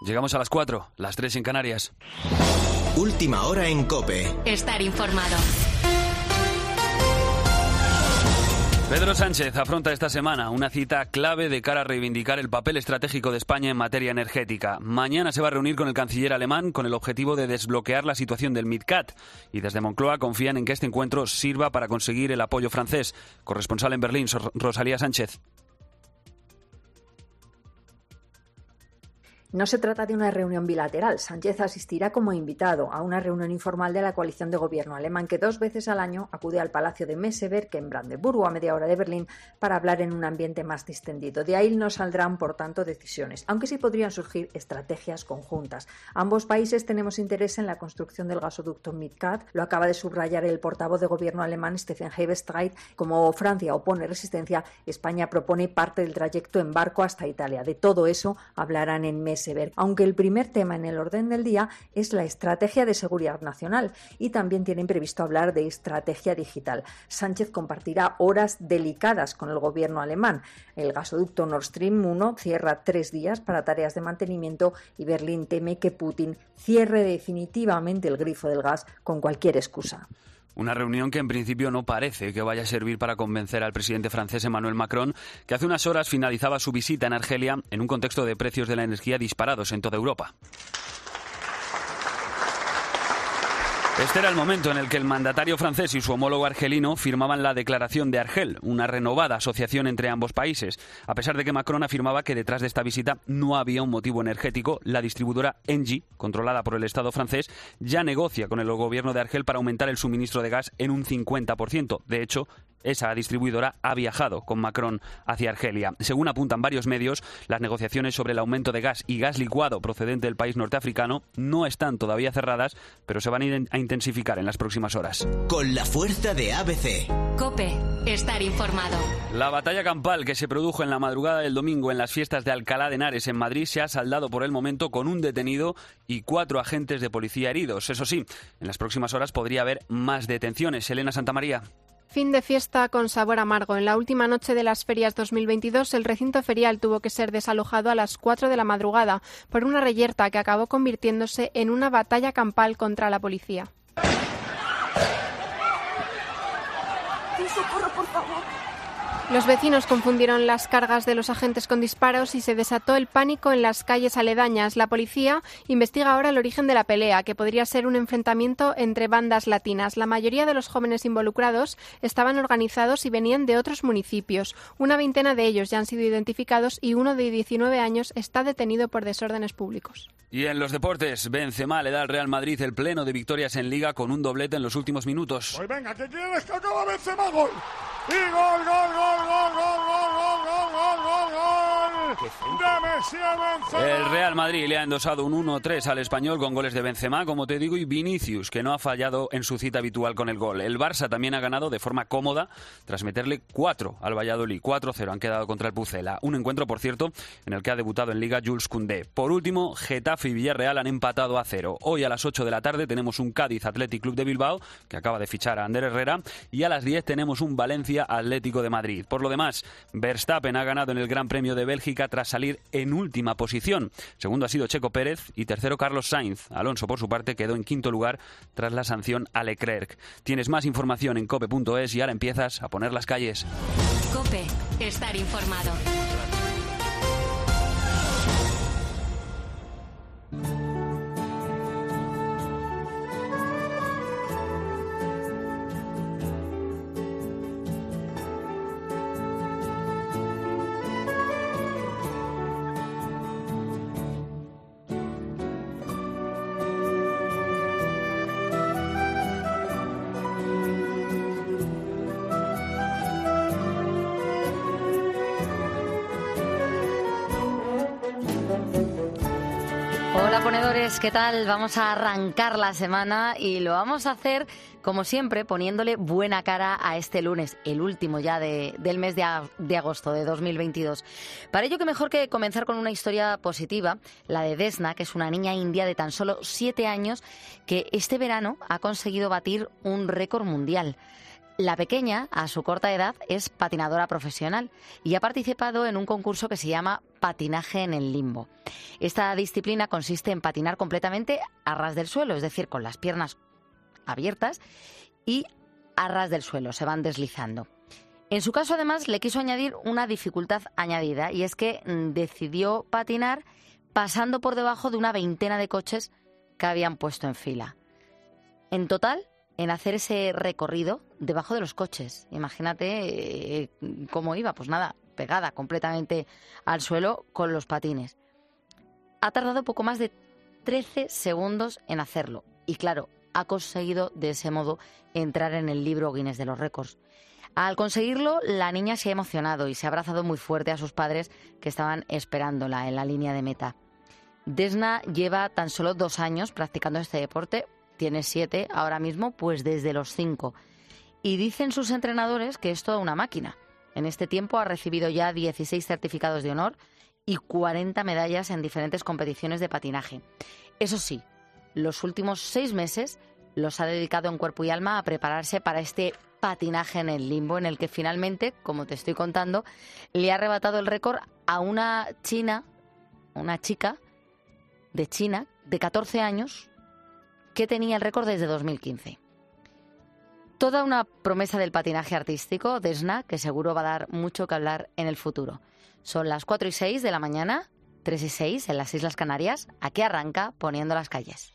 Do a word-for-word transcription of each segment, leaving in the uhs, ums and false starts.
Llegamos a las cuatro, las tres en Canarias. Última hora en COPE. Estar informado. Pedro Sánchez afronta esta semana una cita clave de cara a reivindicar el papel estratégico de España en materia energética. Mañana se va a reunir con el canciller alemán con el objetivo de desbloquear la situación del MidCat. Y desde Moncloa confían en que este encuentro sirva para conseguir el apoyo francés. Corresponsal en Berlín, Rosalía Sánchez. No se trata de una reunión bilateral. Sánchez asistirá como invitado a una reunión informal de la coalición de gobierno alemán que dos veces al año acude al Palacio de Meseberg en Brandeburgo, a media hora de Berlín, para hablar en un ambiente más distendido. De ahí no saldrán, por tanto, decisiones, aunque sí podrían surgir estrategias conjuntas. Ambos países tenemos interés en la construcción del gasoducto MidCat. Lo acaba de subrayar el portavoz de gobierno alemán, Steffen Hebestreit. Como Francia opone resistencia, España propone parte del trayecto en barco hasta Italia. De todo eso hablarán en Meseberg. Aunque el primer tema en el orden del día es la estrategia de seguridad nacional y también tienen previsto hablar de estrategia digital. Sánchez compartirá horas delicadas con el gobierno alemán. El gasoducto Nord Stream uno cierra tres días para tareas de mantenimiento y Berlín teme que Putin cierre definitivamente el grifo del gas con cualquier excusa. Una reunión que en principio no parece que vaya a servir para convencer al presidente francés Emmanuel Macron, que hace unas horas finalizaba su visita en Argelia en un contexto de precios de la energía disparados en toda Europa. Este era el momento en el que el mandatario francés y su homólogo argelino firmaban la Declaración de Argel, una renovada asociación entre ambos países. A pesar de que Macron afirmaba que detrás de esta visita no había un motivo energético, la distribuidora Engie, controlada por el Estado francés, ya negocia con el gobierno de Argel para aumentar el suministro de gas en un cincuenta por ciento. De hecho, esa distribuidora ha viajado con Macron hacia Argelia. Según apuntan varios medios, las negociaciones sobre el aumento de gas y gas licuado procedente del país norteafricano no están todavía cerradas, pero se van a intensificar en las próximas horas. Con la fuerza de A B C. COPE. Estar informado. La batalla campal que se produjo en la madrugada del domingo en las fiestas de Alcalá de Henares en Madrid se ha saldado por el momento con un detenido y cuatro agentes de policía heridos. Eso sí, en las próximas horas podría haber más detenciones. Elena Santamaría. Fin de fiesta con sabor amargo. En la última noche de las ferias dos mil veintidós, el recinto ferial tuvo que ser desalojado a las cuatro de la madrugada por una reyerta que acabó convirtiéndose en una batalla campal contra la policía. ¡Socorro, por favor! Los vecinos confundieron las cargas de los agentes con disparos y se desató el pánico en las calles aledañas. La policía investiga ahora el origen de la pelea, que podría ser un enfrentamiento entre bandas latinas. La mayoría de los jóvenes involucrados estaban organizados y venían de otros municipios. Una veintena de ellos ya han sido identificados y uno de diecinueve años está detenido por desórdenes públicos. Y en los deportes, Benzema le da al Real Madrid el pleno de victorias en Liga con un doblete en los últimos minutos. Pues venga, ¿qué quieres que acaba Benzema? ¡Gol! ¡Y gol, gol, gol, gol, gol, gol, gol, gol, gol, gol, gol! ¡De Messi a Benzema! El Real Madrid le ha endosado un uno tres al Español con goles de Benzema, como te digo, y Vinicius, que no ha fallado en su cita habitual con el gol. El Barça también ha ganado de forma cómoda tras meterle cuatro al Valladolid. cuatro cero han quedado contra el Pucela. Un encuentro, por cierto, en el que ha debutado en Liga Jules Koundé. Por último, Getafe y Villarreal han empatado a cero. Hoy a las ocho de la tarde tenemos un Cádiz Athletic Club de Bilbao, que acaba de fichar a Ander Herrera, y a las diez tenemos un Valencia Atlético de Madrid. Por lo demás, Verstappen ha ganado en el Gran Premio de Bélgica tras salir en última posición. Segundo ha sido Checo Pérez y tercero Carlos Sainz. Alonso, por su parte, quedó en quinto lugar tras la sanción a Leclerc. Tienes más información en cope punto es y ahora empiezas a poner las calles. COPE. Estar informado. Hola ponedores, ¿qué tal? Vamos a arrancar la semana y lo vamos a hacer, como siempre, poniéndole buena cara a este lunes, el último ya de, del mes de, a, de agosto de dos mil veintidós. Para ello, qué mejor que comenzar con una historia positiva, la de Desna, que es una niña india de tan solo siete años que este verano ha conseguido batir un récord mundial. La pequeña, a su corta edad, es patinadora profesional y ha participado en un concurso que se llama patinaje en el limbo. Esta disciplina consiste en patinar completamente a ras del suelo, es decir, con las piernas abiertas y a ras del suelo, se van deslizando. En su caso, además, le quiso añadir una dificultad añadida y es que decidió patinar pasando por debajo de una veintena de coches que habían puesto en fila. En total, en hacer ese recorrido debajo de los coches. Imagínate eh, cómo iba, pues nada, pegada completamente al suelo con los patines. Ha tardado poco más de trece segundos en hacerlo y claro, ha conseguido de ese modo entrar en el libro Guinness de los récords. Al conseguirlo, la niña se ha emocionado y se ha abrazado muy fuerte a sus padres que estaban esperándola en la línea de meta. Desna lleva tan solo dos años practicando este deporte. Tiene siete ahora mismo, pues desde los cinco. Y dicen sus entrenadores que es toda una máquina. En este tiempo ha recibido ya dieciséis certificados de honor y cuarenta medallas en diferentes competiciones de patinaje. Eso sí, los últimos seis meses los ha dedicado en cuerpo y alma a prepararse para este patinaje en el limbo, en el que finalmente, como te estoy contando, le ha arrebatado el récord a una china, una chica de China de catorce años, que tenía el récord desde dos mil quince. Toda una promesa del patinaje artístico, Desna, que seguro va a dar mucho que hablar en el futuro. Son las cuatro y seis de la mañana, tres y seis en las Islas Canarias. Aquí arranca Poniendo las calles.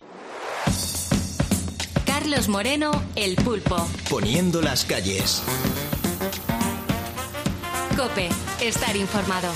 Carlos Moreno, El Pulpo. Poniendo las calles. COPE, estar informado.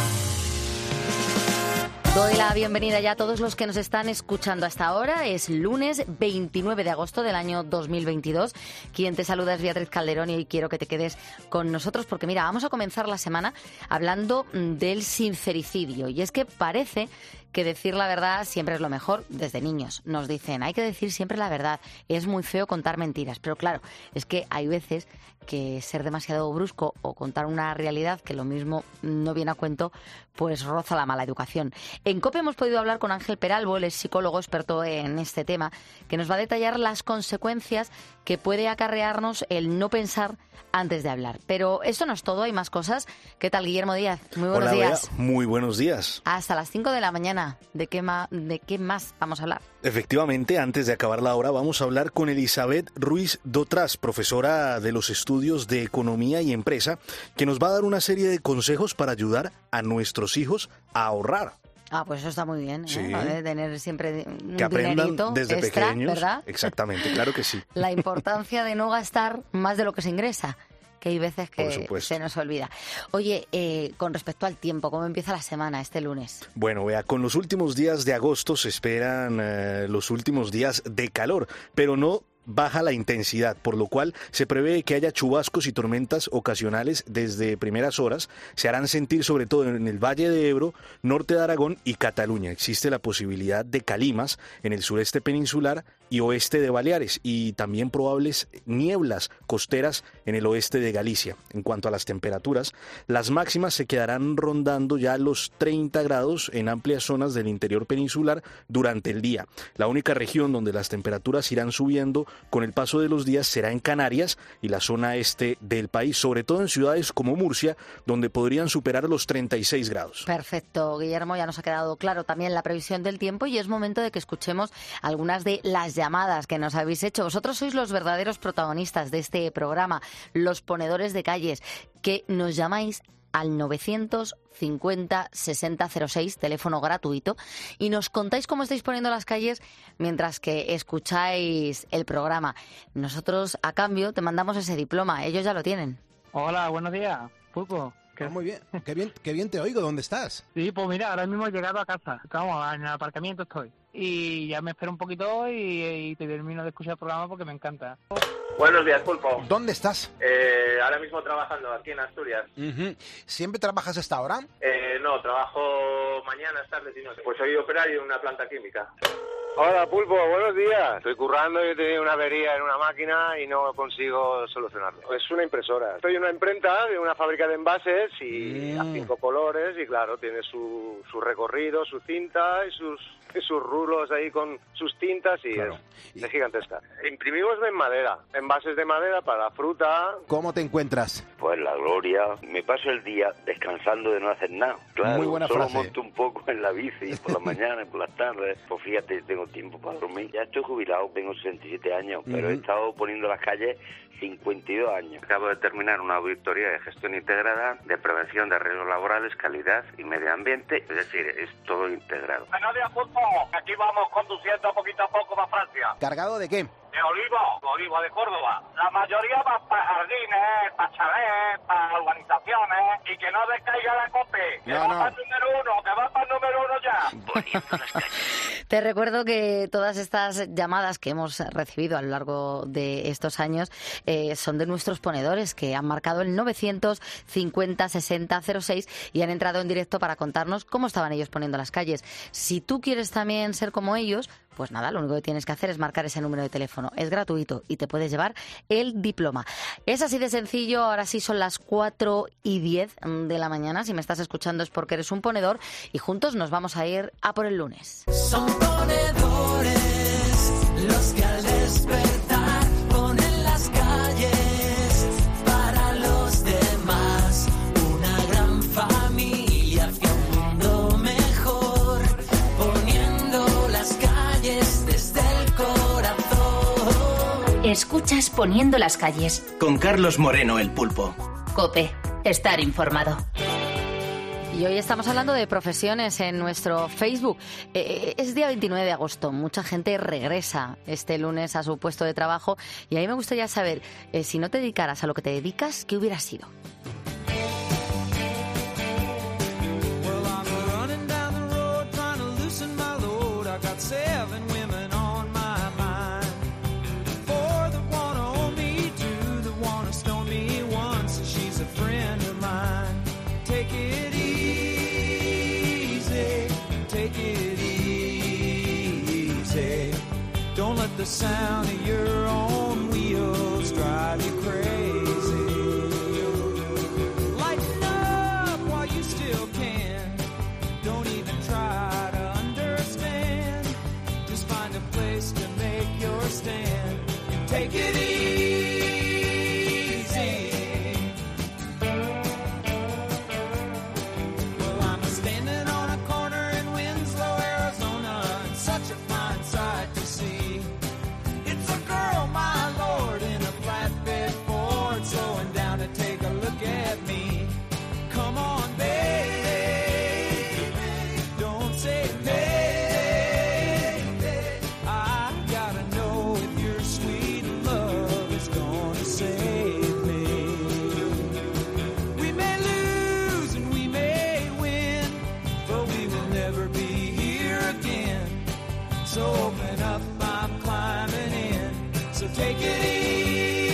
Doy la bienvenida ya a todos los que nos están escuchando hasta ahora. Es lunes veintinueve de agosto del año dos mil veintidós. Quien te saluda es Beatriz Calderón y hoy quiero que te quedes con nosotros porque mira, vamos a comenzar la semana hablando del sincericidio. Y es que parece que decir la verdad siempre es lo mejor. Desde niños nos dicen, hay que decir siempre la verdad, es muy feo contar mentiras. Pero claro, es que hay veces que ser demasiado brusco o contar una realidad que lo mismo no viene a cuento, pues roza la mala educación. En COPE hemos podido hablar con Ángel Peralbo, él es psicólogo experto en este tema, que nos va a detallar las consecuencias que puede acarrearnos el no pensar antes de hablar. Pero esto no es todo, hay más cosas. ¿Qué tal, Guillermo Díaz? Muy buenos Hola, días. Bea. Muy buenos días. Hasta las cinco de la mañana. ¿De qué, ma- ¿De qué más vamos a hablar? Efectivamente, antes de acabar la hora, vamos a hablar con Elizabeth Ruiz Dotras, profesora de los estudios de Economía y Empresa, que nos va a dar una serie de consejos para ayudar a nuestros hijos a ahorrar. Ah, pues eso está muy bien, ¿eh? Sí. Vale, tener siempre un Que aprendan dinerito desde extra, pequeños. ¿verdad? Exactamente, claro que sí. La importancia de no gastar más de lo que se ingresa, que hay veces Por que supuesto. se nos olvida. Oye, eh, con respecto al tiempo, ¿cómo empieza la semana este lunes? Bueno, vea, con los últimos días de agosto se esperan eh, los últimos días de calor, pero no baja la intensidad, por lo cual se prevé que haya chubascos y tormentas ocasionales desde primeras horas. Se harán sentir sobre todo en el Valle de Ebro, norte de Aragón y Cataluña. Existe la posibilidad de calimas en el sureste peninsular y oeste de Baleares y también probables nieblas costeras en el oeste de Galicia. En cuanto a las temperaturas, las máximas se quedarán rondando ya los treinta grados en amplias zonas del interior peninsular durante el día. La única región donde las temperaturas irán subiendo con el paso de los días será en Canarias y la zona este del país, sobre todo en ciudades como Murcia, donde podrían superar los treinta y seis grados. Perfecto, Guillermo, ya nos ha quedado claro también la previsión del tiempo y es momento de que escuchemos algunas de las llamadas que nos habéis hecho. Vosotros sois los verdaderos protagonistas de este programa, los ponedores de calles, que nos llamáis al novecientos cincuenta sesenta cero seis, teléfono gratuito, y nos contáis cómo estáis poniendo las calles mientras que escucháis el programa. Nosotros, a cambio, te mandamos ese diploma. Ellos ya lo tienen. Hola, buenos días, Pulpo. Oh, muy bien, qué bien, qué bien te oigo. ¿Dónde estás? Sí, pues mira, ahora mismo he llegado a casa. Vamos, en el aparcamiento estoy. Y ya me espero un poquito y, y te termino de escuchar el programa porque me encanta. Buenos días, Pulpo. ¿Dónde estás? Eh, ahora mismo trabajando aquí en Asturias. Uh-huh. ¿Siempre trabajas a esta hora? Eh, no, trabajo mañanas, tardes y noches. Pues soy operario en una planta química. Hola, Pulpo, buenos días. Estoy currando y he tenido una avería en una máquina y no consigo solucionarlo. Es una impresora. Estoy en una imprenta de una fábrica de envases y mm. a cinco colores y claro, tiene su, su recorrido, su cinta y sus sus rulos ahí con sus tintas y claro. es, es gigantesca. Imprimimos en madera, envases de madera para fruta. ¿Cómo te encuentras? Pues la gloria. Me paso el día descansando de no hacer nada. Claro, muy buena solo frase. monto un poco en la bici por la mañana y por las tardes. Pues fíjate, tengo tiempo para dormir. Ya estoy jubilado, tengo sesenta y siete años, pero uh-huh. he estado poniendo las calles cincuenta y dos años. Acabo de terminar una auditoría de gestión integrada, de prevención de riesgos laborales, calidad y medio ambiente, es decir, es todo integrado. Bueno, de Pulpo, aquí vamos conduciendo poquito a poco para Francia. ¿Cargado de qué? De olivo, olivo de Córdoba. La mayoría va para jardines, para chalés, para urbanizaciones, y que no descaiga la COPE, que no, va no. para el número uno, que va para el número uno ya. Poniendo las calles. Te recuerdo que todas estas llamadas que hemos recibido a lo largo de estos años eh, son de nuestros ponedores que han marcado el novecientos cincuenta sesenta cero seis y han entrado en directo para contarnos cómo estaban ellos poniendo las calles. Si tú quieres también ser como ellos, pues nada, lo único que tienes que hacer es marcar ese número de teléfono. Es gratuito y te puedes llevar el diploma. Es así de sencillo. Ahora sí son las cuatro y diez de la mañana. Si me estás escuchando es porque eres un ponedor y juntos nos vamos a ir a por el lunes. Son ponedores los que al despertar ponen las calles para los demás. Una gran familia hacia un mundo mejor, poniendo las calles desde el corazón. Escuchas Poniendo las calles. Con Carlos Moreno, el Pulpo. COPE. Estar informado. Y hoy estamos hablando de profesiones en nuestro Facebook. Eh, es día veintinueve de agosto. Mucha gente regresa este lunes a su puesto de trabajo. Y a mí me gustaría saber, eh, si no te dedicaras a lo que te dedicas, ¿qué hubiera sido? The sound of your own wheels drive you crazy. Lighten up while you still can. Don't even try to understand. Just find a place to make your stand and take it easy. Well, I'm standing on a corner in Winslow, Arizona, and such a fine sight to see. Girl, my lord, in a flatbed Ford, slowing down to take a look at me. Come on, baby, don't say baby. I gotta know if your sweet love is gonna save me. We may lose and we may win, but we will never be here again. So open up, I'm climbing in. So take it easy.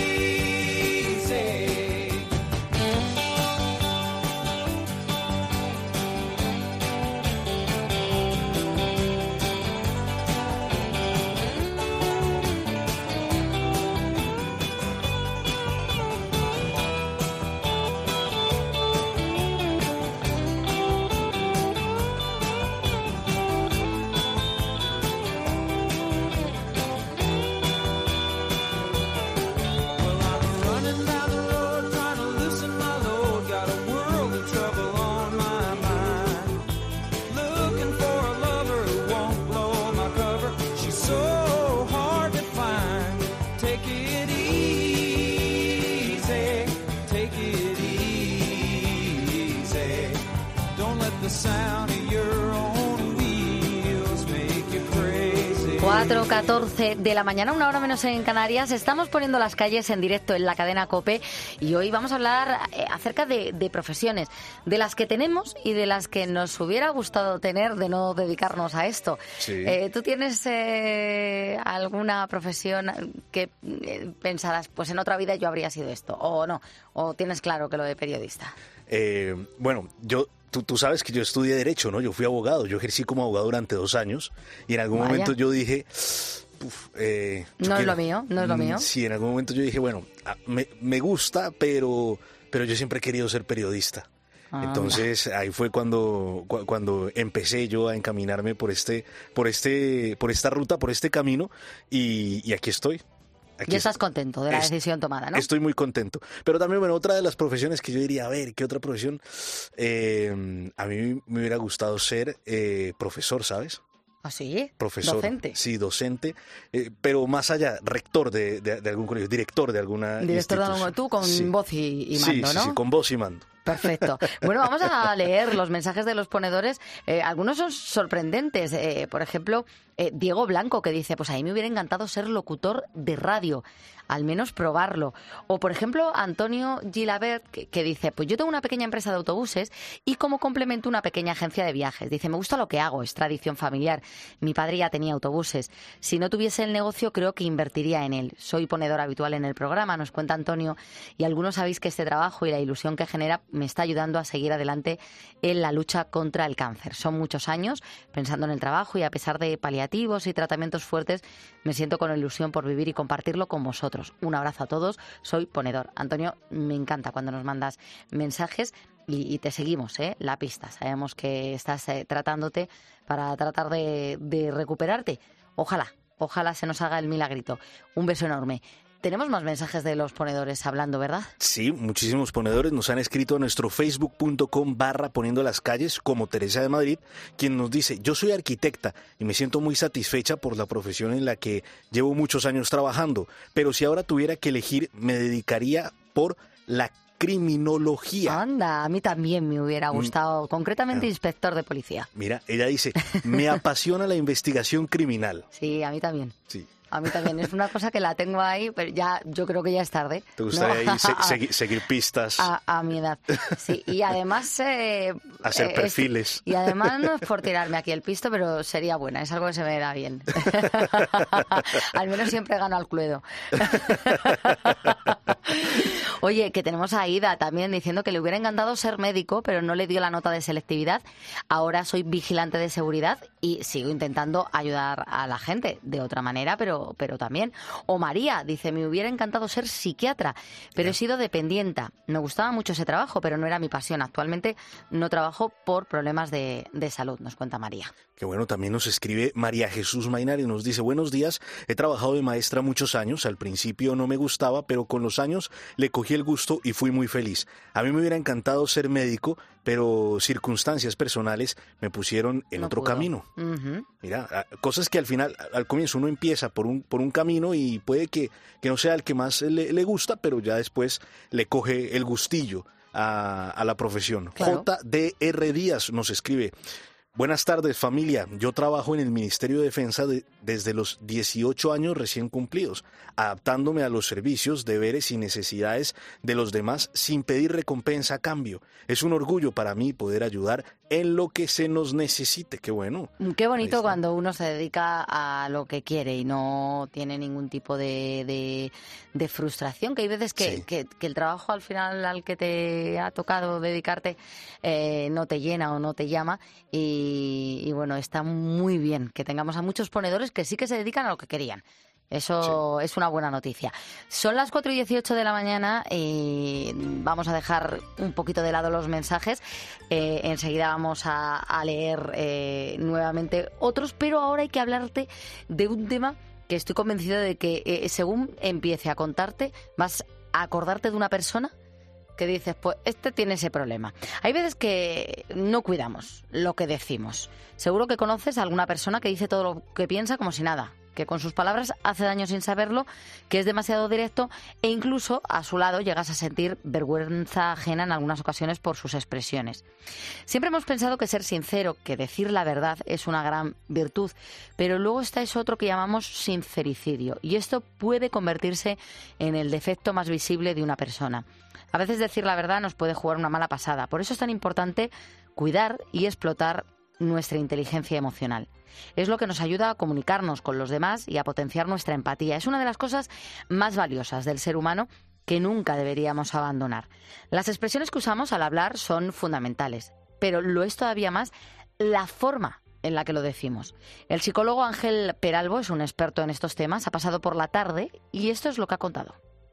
cuatro catorce de la mañana, una hora menos en Canarias. Estamos poniendo las calles en directo en la cadena COPE y hoy vamos a hablar eh, acerca de, de profesiones, de las que tenemos y de las que nos hubiera gustado tener de no dedicarnos a esto. Sí. Eh, ¿Tú tienes eh, alguna profesión que eh, pensarás, pues en otra vida yo habría sido esto, o no? ¿O tienes claro que lo de periodista? Eh, bueno, yo... Tú, tú sabes que yo estudié Derecho, ¿no? Yo fui abogado, yo ejercí como abogado durante dos años y en algún Vaya. momento yo dije... Uf, eh, no quiero, es lo mío, no es lo mío. Sí, en algún momento yo dije, bueno, me, me gusta, pero, pero yo siempre he querido ser periodista. Entonces ahí fue cuando, cu- cuando empecé yo a encaminarme por este, por este, por esta ruta, por este camino, y, y aquí estoy. Aquí Y estás estoy. contento de la Es- decisión tomada, ¿no? Estoy muy contento. Pero también, bueno, otra de las profesiones que yo diría, a ver, ¿qué otra profesión? Eh, a mí me hubiera gustado ser eh, profesor, ¿sabes? ¿Ah, sí? Profesor. Docente. Sí, docente, eh, pero más allá, rector de, de- de algún colegio, director de alguna Director de institución. algo, tú con Sí. voz y, y Sí, mando, sí, ¿no? sí, con voz y mando. Perfecto. Bueno, vamos a leer los mensajes de los ponedores. Eh, algunos son sorprendentes. Eh, por ejemplo, eh, Diego Blanco, que dice, pues a mí me hubiera encantado ser locutor de radio, al menos probarlo. O, por ejemplo, Antonio Gilabert, que, que dice, pues yo tengo una pequeña empresa de autobuses y como complemento una pequeña agencia de viajes. Dice, me gusta lo que hago, es tradición familiar. Mi padre ya tenía autobuses. Si no tuviese el negocio, creo que invertiría en él. Soy ponedor habitual en el programa, nos cuenta Antonio, y algunos sabéis que este trabajo y la ilusión que genera me está ayudando a seguir adelante en la lucha contra el cáncer. Son muchos años pensando en el trabajo y a pesar de paliativos y tratamientos fuertes, me siento con ilusión por vivir y compartirlo con vosotros. Un abrazo a todos, soy ponedor. Antonio, me encanta cuando nos mandas mensajes y, y te seguimos, ¿eh? La pista. Sabemos que estás eh, tratándote para tratar de, de recuperarte. Ojalá, ojalá se nos haga el milagrito. Un beso enorme. Tenemos más mensajes de los ponedores hablando, ¿verdad? Sí, muchísimos ponedores nos han escrito a nuestro facebook.com barra poniendo las calles, como Teresa de Madrid, quien nos dice, yo soy arquitecta y me siento muy satisfecha por la profesión en la que llevo muchos años trabajando, pero si ahora tuviera que elegir, me dedicaría por la criminología. Anda, a mí también me hubiera gustado, concretamente Ah. inspector de policía. Mira, ella dice, me apasiona la investigación criminal. Sí, a mí también. Sí. A mí también. Es una cosa que la tengo ahí, pero ya yo creo que ya es tarde. ¿Te gustaría ¿no? ahí se- segui- seguir pistas, A, a mi edad. Sí, y además... eh, hacer eh, es- perfiles? y además no es por tirarme aquí el pisto, pero sería buena, es algo que se me da bien. Al menos siempre gano al Cluedo. Oye, que tenemos a Aida también diciendo que le hubiera encantado ser médico, pero no le dio la nota de selectividad. Ahora soy vigilante de seguridad y sigo intentando ayudar a la gente de otra manera, pero, pero también. O María dice, me hubiera encantado ser psiquiatra, pero he sido dependienta. Me gustaba mucho ese trabajo, pero no era mi pasión. Actualmente no trabajo por problemas de, de salud, nos cuenta María. Que bueno, también nos escribe María Jesús Mainar y nos dice, buenos días, he trabajado de maestra muchos años, al principio no me gustaba, pero con los años le cogí el gusto y fui muy feliz. A mí me hubiera encantado ser médico, pero circunstancias personales me pusieron en No otro pudo. camino. Ujú. Mira, a- cosas que al final, a- al comienzo uno empieza por un, por un camino y puede que, que no sea el que más le, le gusta, pero ya después le coge el gustillo a, a la profesión. Claro. J D R Díaz nos escribe, buenas tardes familia, yo trabajo en el Ministerio de Defensa de- desde los dieciocho años recién cumplidos, adaptándome a los servicios, deberes y necesidades de los demás sin pedir recompensa a cambio. Es un orgullo para mí poder ayudar en lo que se nos necesite. Qué bueno. Qué Ahí bonito está. cuando uno se dedica a lo que quiere y no tiene ningún tipo de, de, de frustración, que hay veces que, Sí. que, que el trabajo al final al que te ha tocado dedicarte eh, no te llena o no te llama y, y bueno, está muy bien que tengamos a muchos ponedores que sí que se dedican a lo que querían. Eso es una buena noticia. Son las cuatro y dieciocho de la mañana y vamos a dejar un poquito de lado los mensajes. Eh, enseguida vamos a, a leer eh, nuevamente otros, pero ahora hay que hablarte de un tema que estoy convencido de que eh, según empiece a contarte, vas a acordarte de una persona que dices, pues este tiene ese problema. Hay veces que no cuidamos lo que decimos. Seguro que conoces a alguna persona que dice todo lo que piensa como si nada, que con sus palabras hace daño sin saberlo, que es demasiado directo e incluso a su lado llegas a sentir vergüenza ajena en algunas ocasiones por sus expresiones. Siempre hemos pensado que ser sincero, que decir la verdad es una gran virtud, pero luego está eso otro que llamamos sincericidio y esto puede convertirse en el defecto más visible de una persona. A veces decir la verdad nos puede jugar una mala pasada, por eso es tan importante cuidar y explotar nuestra inteligencia emocional. Es lo que nos ayuda a comunicarnos con los demás y a potenciar nuestra empatía. Es una de las cosas más valiosas del ser humano que nunca deberíamos abandonar. Las expresiones que usamos al hablar son fundamentales, pero lo es todavía más la forma en la que lo decimos. El psicólogo Ángel Peralbo es un experto en estos temas, ha pasado por la tarde y esto es lo que ha contado.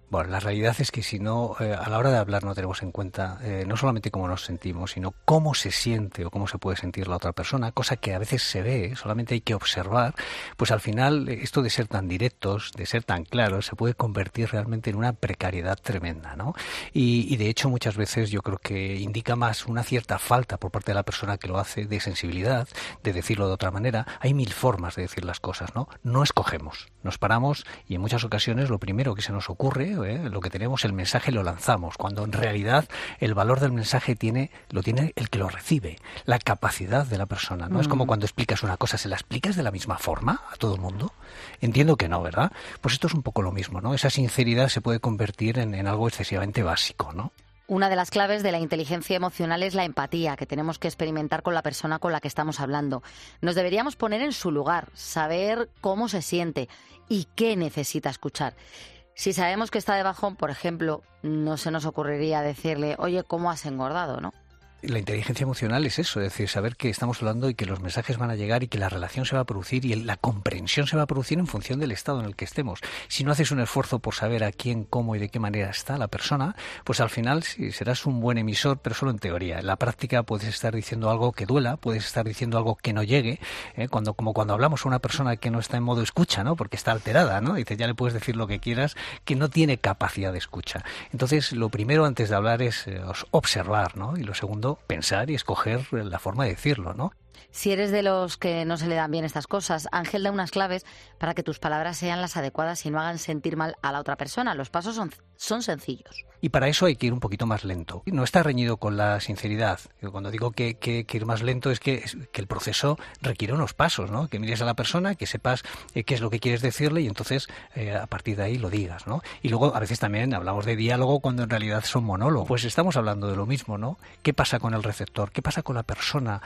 Bueno, la realidad es que si no, eh, a la hora de hablar no tenemos en cuenta eh, no solamente cómo nos sentimos, sino cómo se siente o cómo se puede sentir la otra persona, cosa que a veces se ve, ¿eh? Solamente hay que observar, pues al final esto de ser tan directos, de ser tan claros, se puede convertir realmente en una precariedad tremenda, ¿no? Y, y de hecho muchas veces yo creo que indica más una cierta falta por parte de la persona que lo hace de sensibilidad, de decirlo de otra manera. Hay mil formas de decir las cosas, ¿no? No escogemos, nos paramos y en muchas ocasiones lo primero que se nos ocurre, ¿eh? lo que tenemos, el mensaje lo lanzamos, cuando en realidad el valor del mensaje tiene lo tiene el que lo recibe, la capacidad de la persona, ¿no? Mm. Es como cuando explicas una cosa, ¿se la explicas de la misma forma a todo el mundo? Entiendo que no, ¿verdad? Pues esto es un poco lo mismo, ¿no? Esa sinceridad se puede convertir en, en algo excesivamente básico, ¿no? Una de las claves de la inteligencia emocional es la empatía, que tenemos que experimentar con la persona con la que estamos hablando. Nos deberíamos poner en su lugar, saber cómo se siente y qué necesita escuchar. Si sabemos que está de bajón, por ejemplo, no se nos ocurriría decirle, oye, ¿cómo has engordado?, ¿no? La inteligencia emocional es eso, es decir, saber que estamos hablando y que los mensajes van a llegar y que la relación se va a producir y la comprensión se va a producir en función del estado en el que estemos. Si no haces un esfuerzo por saber a quién, cómo y de qué manera está la persona, pues al final sí, serás un buen emisor, pero solo en teoría. En la práctica puedes estar diciendo algo que duela, puedes estar diciendo algo que no llegue, ¿eh? cuando como cuando hablamos a una persona que no está en modo escucha, ¿no? Porque está alterada, ¿no? Y dices, ya le puedes decir lo que quieras, que no tiene capacidad de escucha. Entonces, lo primero antes de hablar es eh, observar, ¿no? Y lo segundo, pensar y escoger la forma de decirlo, ¿no? Si eres de los que no se le dan bien estas cosas, Ángel da unas claves para que tus palabras sean las adecuadas y no hagan sentir mal a la otra persona. Los pasos son, son sencillos. Y para eso hay que ir un poquito más lento. No está reñido con la sinceridad. Cuando digo que, que, que ir más lento es que, que el proceso requiere unos pasos, ¿no? Que mires a la persona, que sepas eh, qué es lo que quieres decirle y entonces eh, a partir de ahí lo digas, ¿no? Y luego a veces también hablamos de diálogo cuando en realidad son monólogos. Pues estamos hablando de lo mismo, ¿no? ¿Qué pasa con el receptor? ¿Qué pasa con la persona?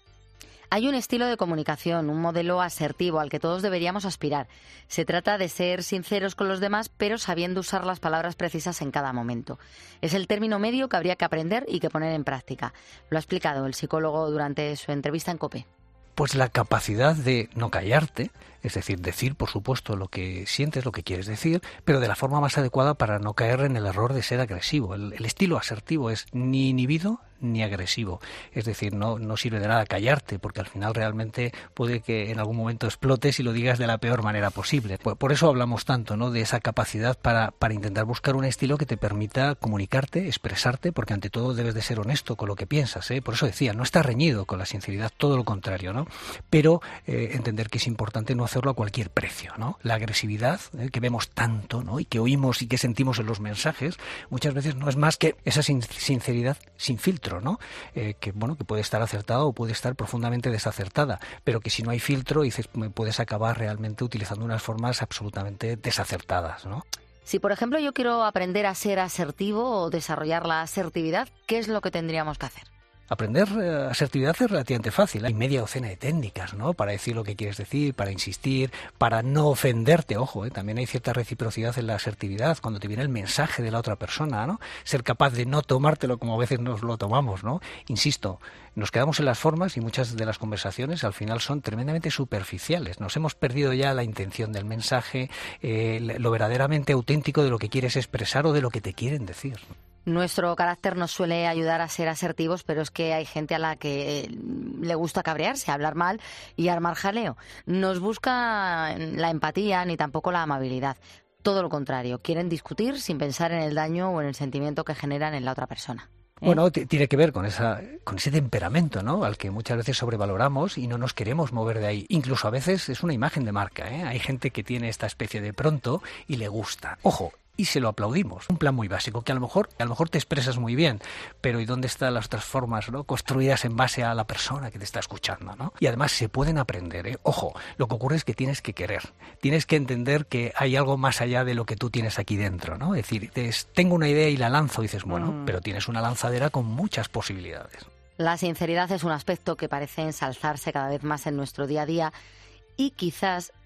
Hay un estilo de comunicación, un modelo asertivo al que todos deberíamos aspirar. Se trata de ser sinceros con los demás, pero sabiendo usar las palabras precisas en cada momento. Es el término medio que habría que aprender y que poner en práctica. Lo ha explicado el psicólogo durante su entrevista en COPE. Pues la capacidad de no callarte, es decir, decir, por supuesto, lo que sientes, lo que quieres decir, pero de la forma más adecuada para no caer en el error de ser agresivo. El, el estilo asertivo es ni inhibido ni agresivo. Es decir, no, no sirve de nada callarte, porque al final realmente puede que en algún momento explotes y lo digas de la peor manera posible. Por, por eso hablamos tanto, ¿no?, de esa capacidad para, para intentar buscar un estilo que te permita comunicarte, expresarte, porque ante todo debes de ser honesto con lo que piensas, ¿eh? Por eso decía, no está reñido con la sinceridad, todo lo contrario, ¿no? Pero eh, entender que es importante no hacerlo a cualquier precio, ¿no? La agresividad, ¿eh?, que vemos tanto, ¿no?, y que oímos y que sentimos en los mensajes, muchas veces no es más que esa sin, sinceridad sin filtro, ¿no? Eh, que bueno, que puede estar acertada o puede estar profundamente desacertada, pero que si no hay filtro, dices, puedes acabar realmente utilizando unas formas absolutamente desacertadas, ¿no? Si, por ejemplo, yo quiero aprender a ser asertivo o desarrollar la asertividad, ¿qué es lo que tendríamos que hacer? Aprender eh, asertividad es relativamente fácil. Hay media docena de técnicas, ¿no?, para decir lo que quieres decir, para insistir, para no ofenderte. Ojo, ¿eh? También hay cierta reciprocidad en la asertividad cuando te viene el mensaje de la otra persona, ¿no? Ser capaz de no tomártelo como a veces nos lo tomamos, ¿no? Insisto, nos quedamos en las formas y muchas de las conversaciones al final son tremendamente superficiales. Nos hemos perdido ya la intención del mensaje, eh, lo verdaderamente auténtico de lo que quieres expresar o de lo que te quieren decir. Nuestro carácter nos suele ayudar a ser asertivos, pero es que hay gente a la que le gusta cabrearse, hablar mal y armar jaleo. Nos busca la empatía ni tampoco la amabilidad. Todo lo contrario, quieren discutir sin pensar en el daño o en el sentimiento que generan en la otra persona. ¿Eh? Bueno, t- tiene que ver con esa, con ese temperamento, ¿no?, al que muchas veces sobrevaloramos y no nos queremos mover de ahí. Incluso a veces es una imagen de marca, ¿eh? Hay gente que tiene esta especie de pronto y le gusta. Ojo, y se lo aplaudimos. Un plan muy básico, que a lo mejor a lo mejor te expresas muy bien, pero ¿y dónde están las otras formas, ¿no?, construidas en base a la persona que te está escuchando, ¿no? Y además se pueden aprender, ¿eh? Ojo, lo que ocurre es que tienes que querer, tienes que entender que hay algo más allá de lo que tú tienes aquí dentro, ¿no? Es decir, te, tengo una idea y la lanzo y dices, bueno, mm. pero tienes una lanzadera con muchas posibilidades. La sinceridad es un aspecto que parece ensalzarse cada vez más en nuestro día a día y quizás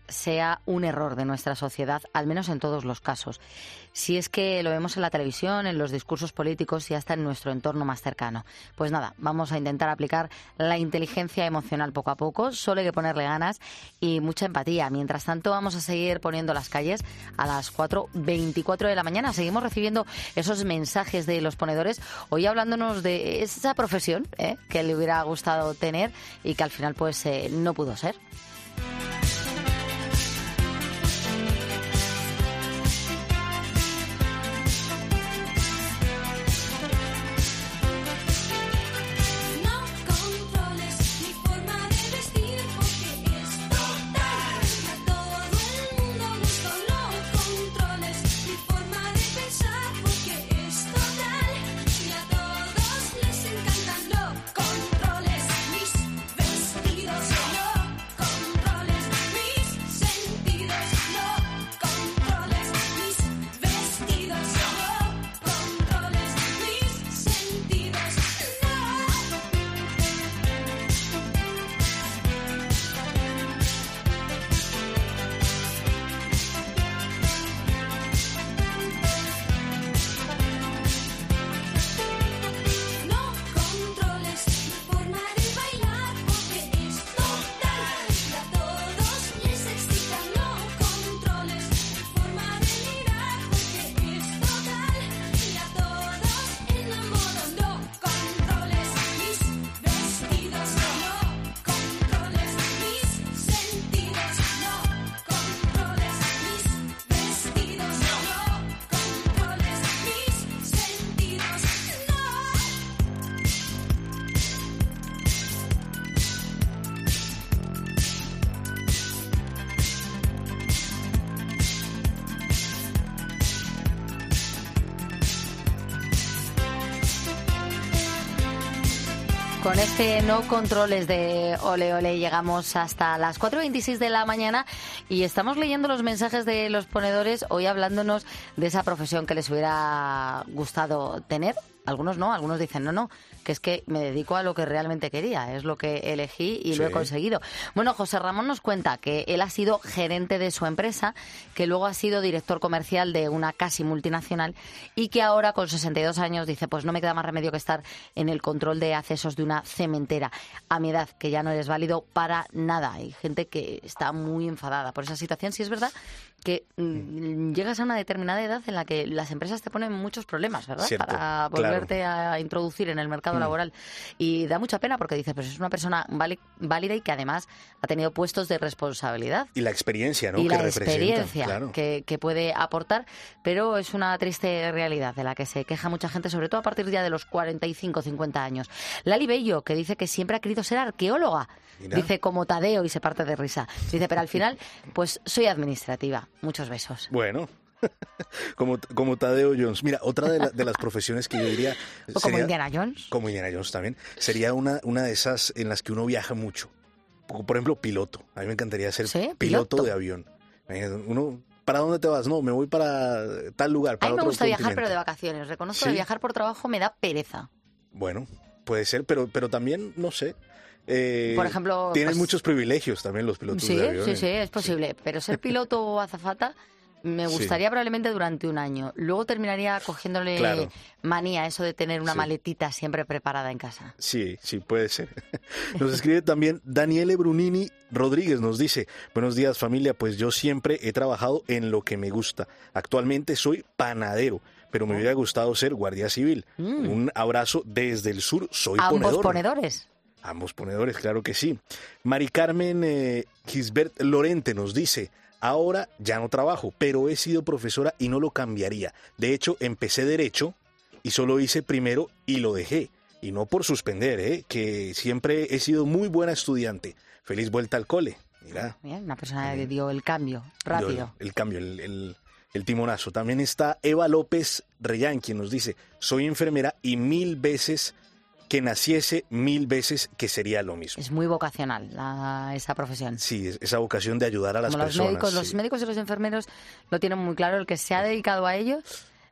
sea un error de nuestra sociedad, al menos en todos los casos. Si es que lo vemos en la televisión, en los discursos políticos y hasta en nuestro entorno más cercano. Pues nada, vamos a intentar aplicar la inteligencia emocional poco a poco, solo hay que ponerle ganas y mucha empatía. Mientras tanto, vamos a seguir poniendo las calles a las cuatro veinticuatro de la mañana. Seguimos recibiendo esos mensajes de los ponedores, hoy hablándonos de esa profesión ¿eh? que le hubiera gustado tener y que al final pues eh, no pudo ser. Con este no controles de Ole Ole llegamos hasta las cuatro veintiséis de la mañana y estamos leyendo los mensajes de los ponedores hoy hablándonos de esa profesión que les hubiera gustado tener. Algunos no, algunos dicen no, no, que es que me dedico a lo que realmente quería, es lo que elegí y sí. lo he conseguido. Bueno, José Ramón nos cuenta que él ha sido gerente de su empresa, que luego ha sido director comercial de una casi multinacional y que ahora con sesenta y dos años dice, pues no me queda más remedio que estar en el control de accesos de una cementera. A mi edad, que ya no eres válido para nada. Hay gente que está muy enfadada por esa situación. Sí es verdad que mm, llegas a una determinada edad en la que las empresas te ponen muchos problemas, ¿verdad? Cierto, para volverte claro. a introducir en el mercado mm. laboral. Y da mucha pena porque dices, pues es una persona válida y que además ha tenido puestos de responsabilidad. Y la experiencia, ¿no? Y que la representa, experiencia claro. que, que puede aportar, pero es una triste realidad de la que se queja mucha gente, sobre todo a partir ya de los cuarenta y cinco, cincuenta años. Lali Bello, que dice que siempre ha querido ser arqueóloga. Mira. Dice como Tadeo y se parte de risa. Dice, pero al final, pues soy administrativa. Muchos besos. Bueno, como, como Tadeo Jones. Mira, otra de, la, de las profesiones que yo diría... O como Indiana Jones. Como Indiana Jones también. Sería una, una de esas en las que uno viaja mucho. Por ejemplo, piloto. A mí me encantaría ser ¿Sí? piloto, piloto de avión. Uno... ¿Para dónde te vas? No, me voy para tal lugar, para A mí me otro gusta continente. viajar, pero de vacaciones. Reconozco ¿Sí? que viajar por trabajo me da pereza. Bueno, puede ser, pero, pero también, no sé... Eh, Por ejemplo... Tienen pues, muchos privilegios también los pilotos sí, de avión. Sí, sí, es posible. Sí. Pero ser piloto o azafata me gustaría sí. probablemente durante un año. Luego terminaría cogiéndole claro. manía eso de tener una sí. maletita siempre preparada en casa. Sí, sí, puede ser. Nos escribe también Daniele Brunini Rodríguez, nos dice, buenos días familia, pues yo siempre he trabajado en lo que me gusta. Actualmente soy panadero, pero me hubiera gustado ser guardia civil. Mm. Un abrazo desde el sur, soy ¿Ambos ponedor. ponedores? Ambos ponedores, claro que sí. Mari Carmen eh, Gisbert Lorente nos dice, ahora ya no trabajo, pero he sido profesora y no lo cambiaría. De hecho, empecé Derecho y solo hice primero y lo dejé. Y no por suspender, ¿eh? que siempre he sido muy buena estudiante. Feliz vuelta al cole. Mira. Bien, una persona que dio el cambio rápido. El, el cambio, el, el, el timonazo. También está Eva López Reyán, quien nos dice, soy enfermera y mil veces... que naciese mil veces que sería lo mismo. Es muy vocacional la, esa profesión. Sí, esa vocación de ayudar a las Como los personas. Médicos, sí. Los médicos y los enfermeros lo tienen muy claro. El que se ha dedicado a ellos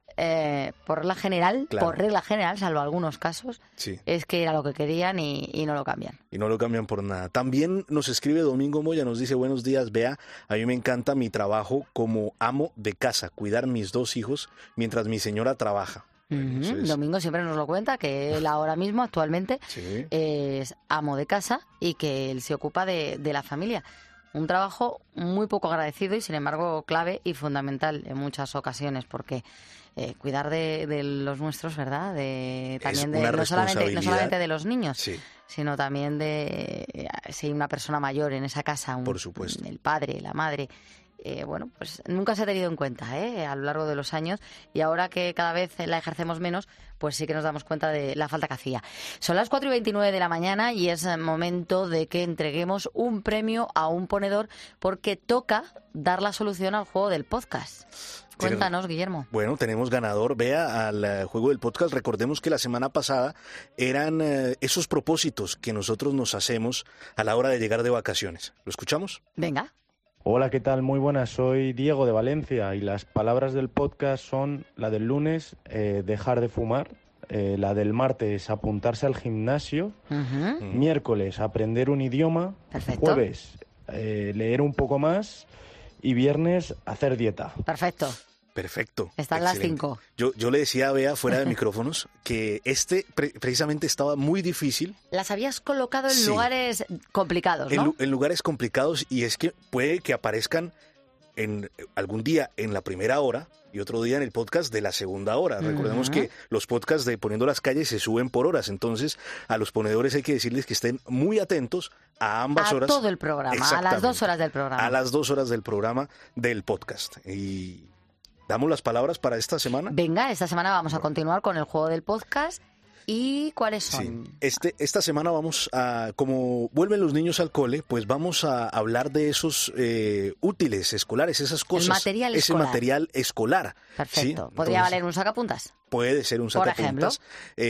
eh, por regla general, Claro. por regla general, salvo algunos casos, Sí. es que era lo que querían y, y no lo cambian. Y no lo cambian por nada. También nos escribe Domingo Moya, nos dice, buenos días, Bea, a mí me encanta mi trabajo como amo de casa, cuidar mis dos hijos mientras mi señora trabaja. Ujú. Entonces- Domingo siempre nos lo cuenta, que él ahora mismo, actualmente, Sí. es amo de casa y que él se ocupa de, de la familia. Un trabajo muy poco agradecido y, sin embargo, clave y fundamental en muchas ocasiones, porque eh, cuidar de, de los nuestros, ¿verdad? De, también de, una no, solamente, no responsabilidad. solamente de los niños, Sí. sino también de eh, si hay una persona mayor en esa casa, un- Por supuesto. el padre, la madre. Eh, bueno, pues nunca se ha tenido en cuenta ¿eh? a lo largo de los años, y ahora que cada vez la ejercemos menos, pues sí que nos damos cuenta de la falta que hacía. Son las cuatro y veintinueve de la mañana y es momento de que entreguemos un premio a un ponedor, porque toca dar la solución al juego del podcast. Cuéntanos, Guillermo. Bueno, tenemos ganador. Vea, al eh, juego del podcast. Recordemos que la semana pasada eran eh, esos propósitos que nosotros nos hacemos a la hora de llegar de vacaciones. ¿Lo escuchamos? Venga. Hola, ¿qué tal? Muy buenas, soy Diego de Valencia y las palabras del podcast son la del lunes, eh, dejar de fumar, eh, la del martes, apuntarse al gimnasio, Ujú. miércoles, aprender un idioma, Perfecto. jueves, eh, leer un poco más y viernes, hacer dieta. Perfecto. Perfecto. Están las Excelente. cinco. Yo, yo le decía a Bea fuera de micrófonos que este pre- precisamente estaba muy difícil Las habías colocado en Sí. lugares complicados, en, ¿no? lu- en lugares complicados, y es que puede que aparezcan en algún día en la primera hora y otro día en el podcast de la segunda hora. Recordemos Ujú. que los podcasts de Poniendo las Calles se suben por horas, entonces a los ponedores hay que decirles que estén muy atentos a ambas A horas. todo el programa, a las Exactamente. dos horas del programa. A las dos horas del programa del podcast. Y damos las palabras para esta semana. Venga, esta semana vamos a continuar con el juego del podcast. ¿Y cuáles son? Sí. Este, esta semana vamos a, como vuelven los niños al cole, pues vamos a hablar de esos eh, útiles escolares, esas cosas. material ese escolar. material escolar. Perfecto. ¿sí? ¿Podría Entonces, valer un sacapuntas? Puede ser un Por sacapuntas.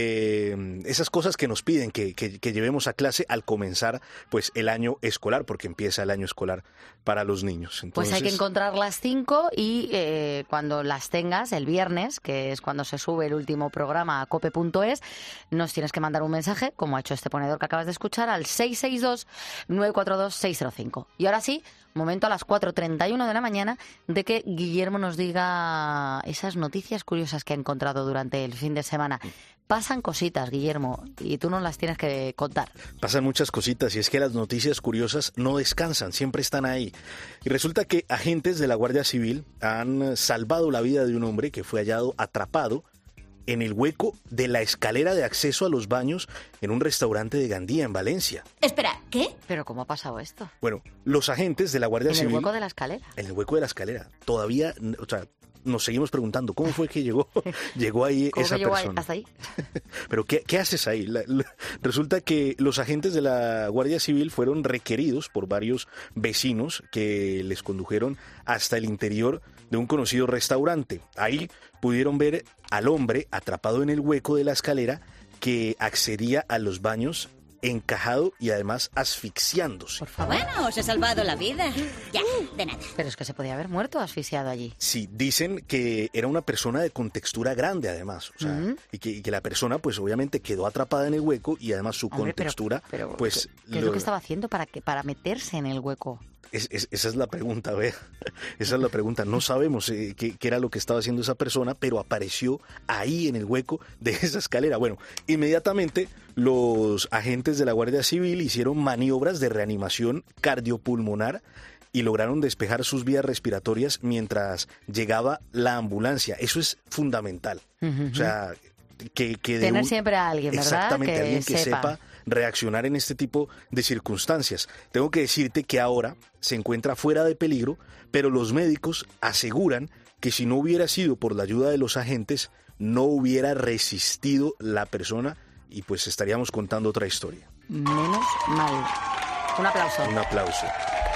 Eh, esas cosas que nos piden que, que- que llevemos a clase al comenzar pues el año escolar, porque empieza el año escolar para los niños. Pues hay que Entonces, encontrar las cinco y eh, cuando las tengas el viernes, que es cuando se sube el último programa a cope punto es, nos tienes que mandar un mensaje, como ha hecho este ponedor que acabas de escuchar, al seis seis dos, nueve cuatro dos, seis cero cinco. Y ahora sí, momento a las cuatro treinta y uno de la mañana de que Guillermo nos diga esas noticias curiosas que ha encontrado durante el fin de semana. Pasan cositas, Guillermo, y tú nos las tienes que contar. pasan muchas cositas, y es que las noticias curiosas no descansan, siempre están ahí. Y resulta que agentes de la Guardia Civil han salvado la vida de un hombre que fue hallado atrapado en el hueco de la escalera de acceso a los baños en un restaurante de Gandía, en Valencia. Espera, ¿qué? ¿Pero cómo ha pasado esto? Bueno, los agentes de la Guardia En el Civil... hueco de la escalera. En el hueco de la escalera. Todavía, o sea, nos seguimos preguntando cómo fue que llegó, llegó ahí ¿Cómo esa que llegó ahí- persona. hasta ahí? Pero ¿qué, qué haces ahí? La- la- resulta que los agentes de la Guardia Civil fueron requeridos por varios vecinos que les condujeron hasta el interior de un conocido restaurante. Ahí pudieron ver al hombre atrapado en el hueco de la escalera que accedía a los baños encajado y además asfixiándose. Bueno, os he salvado la vida. Ya, de nada. Pero es que se podía haber muerto asfixiado allí. Sí, dicen que era una persona de contextura grande además, o sea, Ujú. y, que, y que la persona pues obviamente quedó atrapada en el hueco y además su Hombre, pero- contextura pero, pues... ¿Qué, qué es lo que estaba haciendo para, que, para meterse en el hueco? Es- es- esa es la pregunta, vea. Esa es la pregunta. No sabemos eh, qué, qué era lo que estaba haciendo esa persona, pero apareció ahí en el hueco de esa escalera. Bueno, inmediatamente los agentes de la Guardia Civil hicieron maniobras de reanimación cardiopulmonar y lograron despejar sus vías respiratorias mientras llegaba la ambulancia. Eso es fundamental. Ujú. O sea, que, que de Tener un- siempre a alguien, ¿verdad? Exactamente, Que alguien que sepa. sepa reaccionar en este tipo de circunstancias. Tengo que decirte que ahora se encuentra fuera de peligro, pero los médicos aseguran que si no hubiera sido por la ayuda de los agentes, no hubiera resistido la persona y pues estaríamos contando otra historia. Menos mal. Un aplauso. Un aplauso.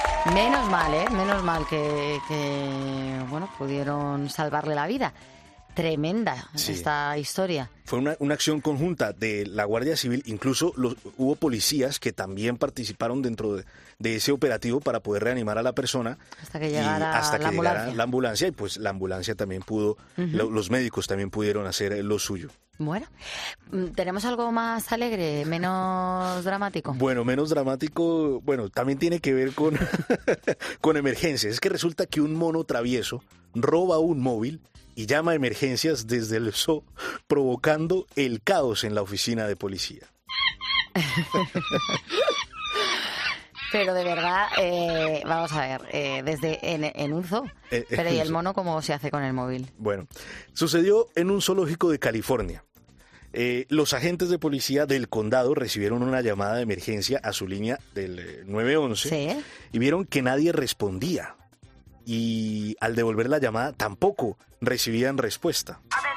Menos mal, ¿eh? Menos mal que, que, bueno, pudieron salvarle la vida. tremenda Sí. esta historia. Fue una, una acción conjunta de la Guardia Civil, incluso los, hubo policías que también participaron dentro de, de ese operativo para poder reanimar a la persona. Hasta que y llegara hasta que la llegara ambulancia. la ambulancia, y pues la ambulancia también pudo, Ujú. lo- los médicos también pudieron hacer lo suyo. Bueno, mm, ¿tenemos algo más alegre, menos dramático? Bueno, menos dramático, bueno, también tiene que ver con, con emergencias. Es que resulta que un mono travieso roba un móvil y llama a emergencias desde el zoo, provocando el caos en la oficina de policía. Pero de verdad, eh, vamos a ver, eh, desde en, en un zoo. Eh, Pero ¿y el mono cómo se hace con el móvil? Bueno, sucedió en un zoológico de California. Eh, los agentes de policía del condado recibieron una llamada de emergencia a su línea del eh, nueve once Sí. y vieron que nadie respondía. Y al devolver la llamada tampoco recibían respuesta.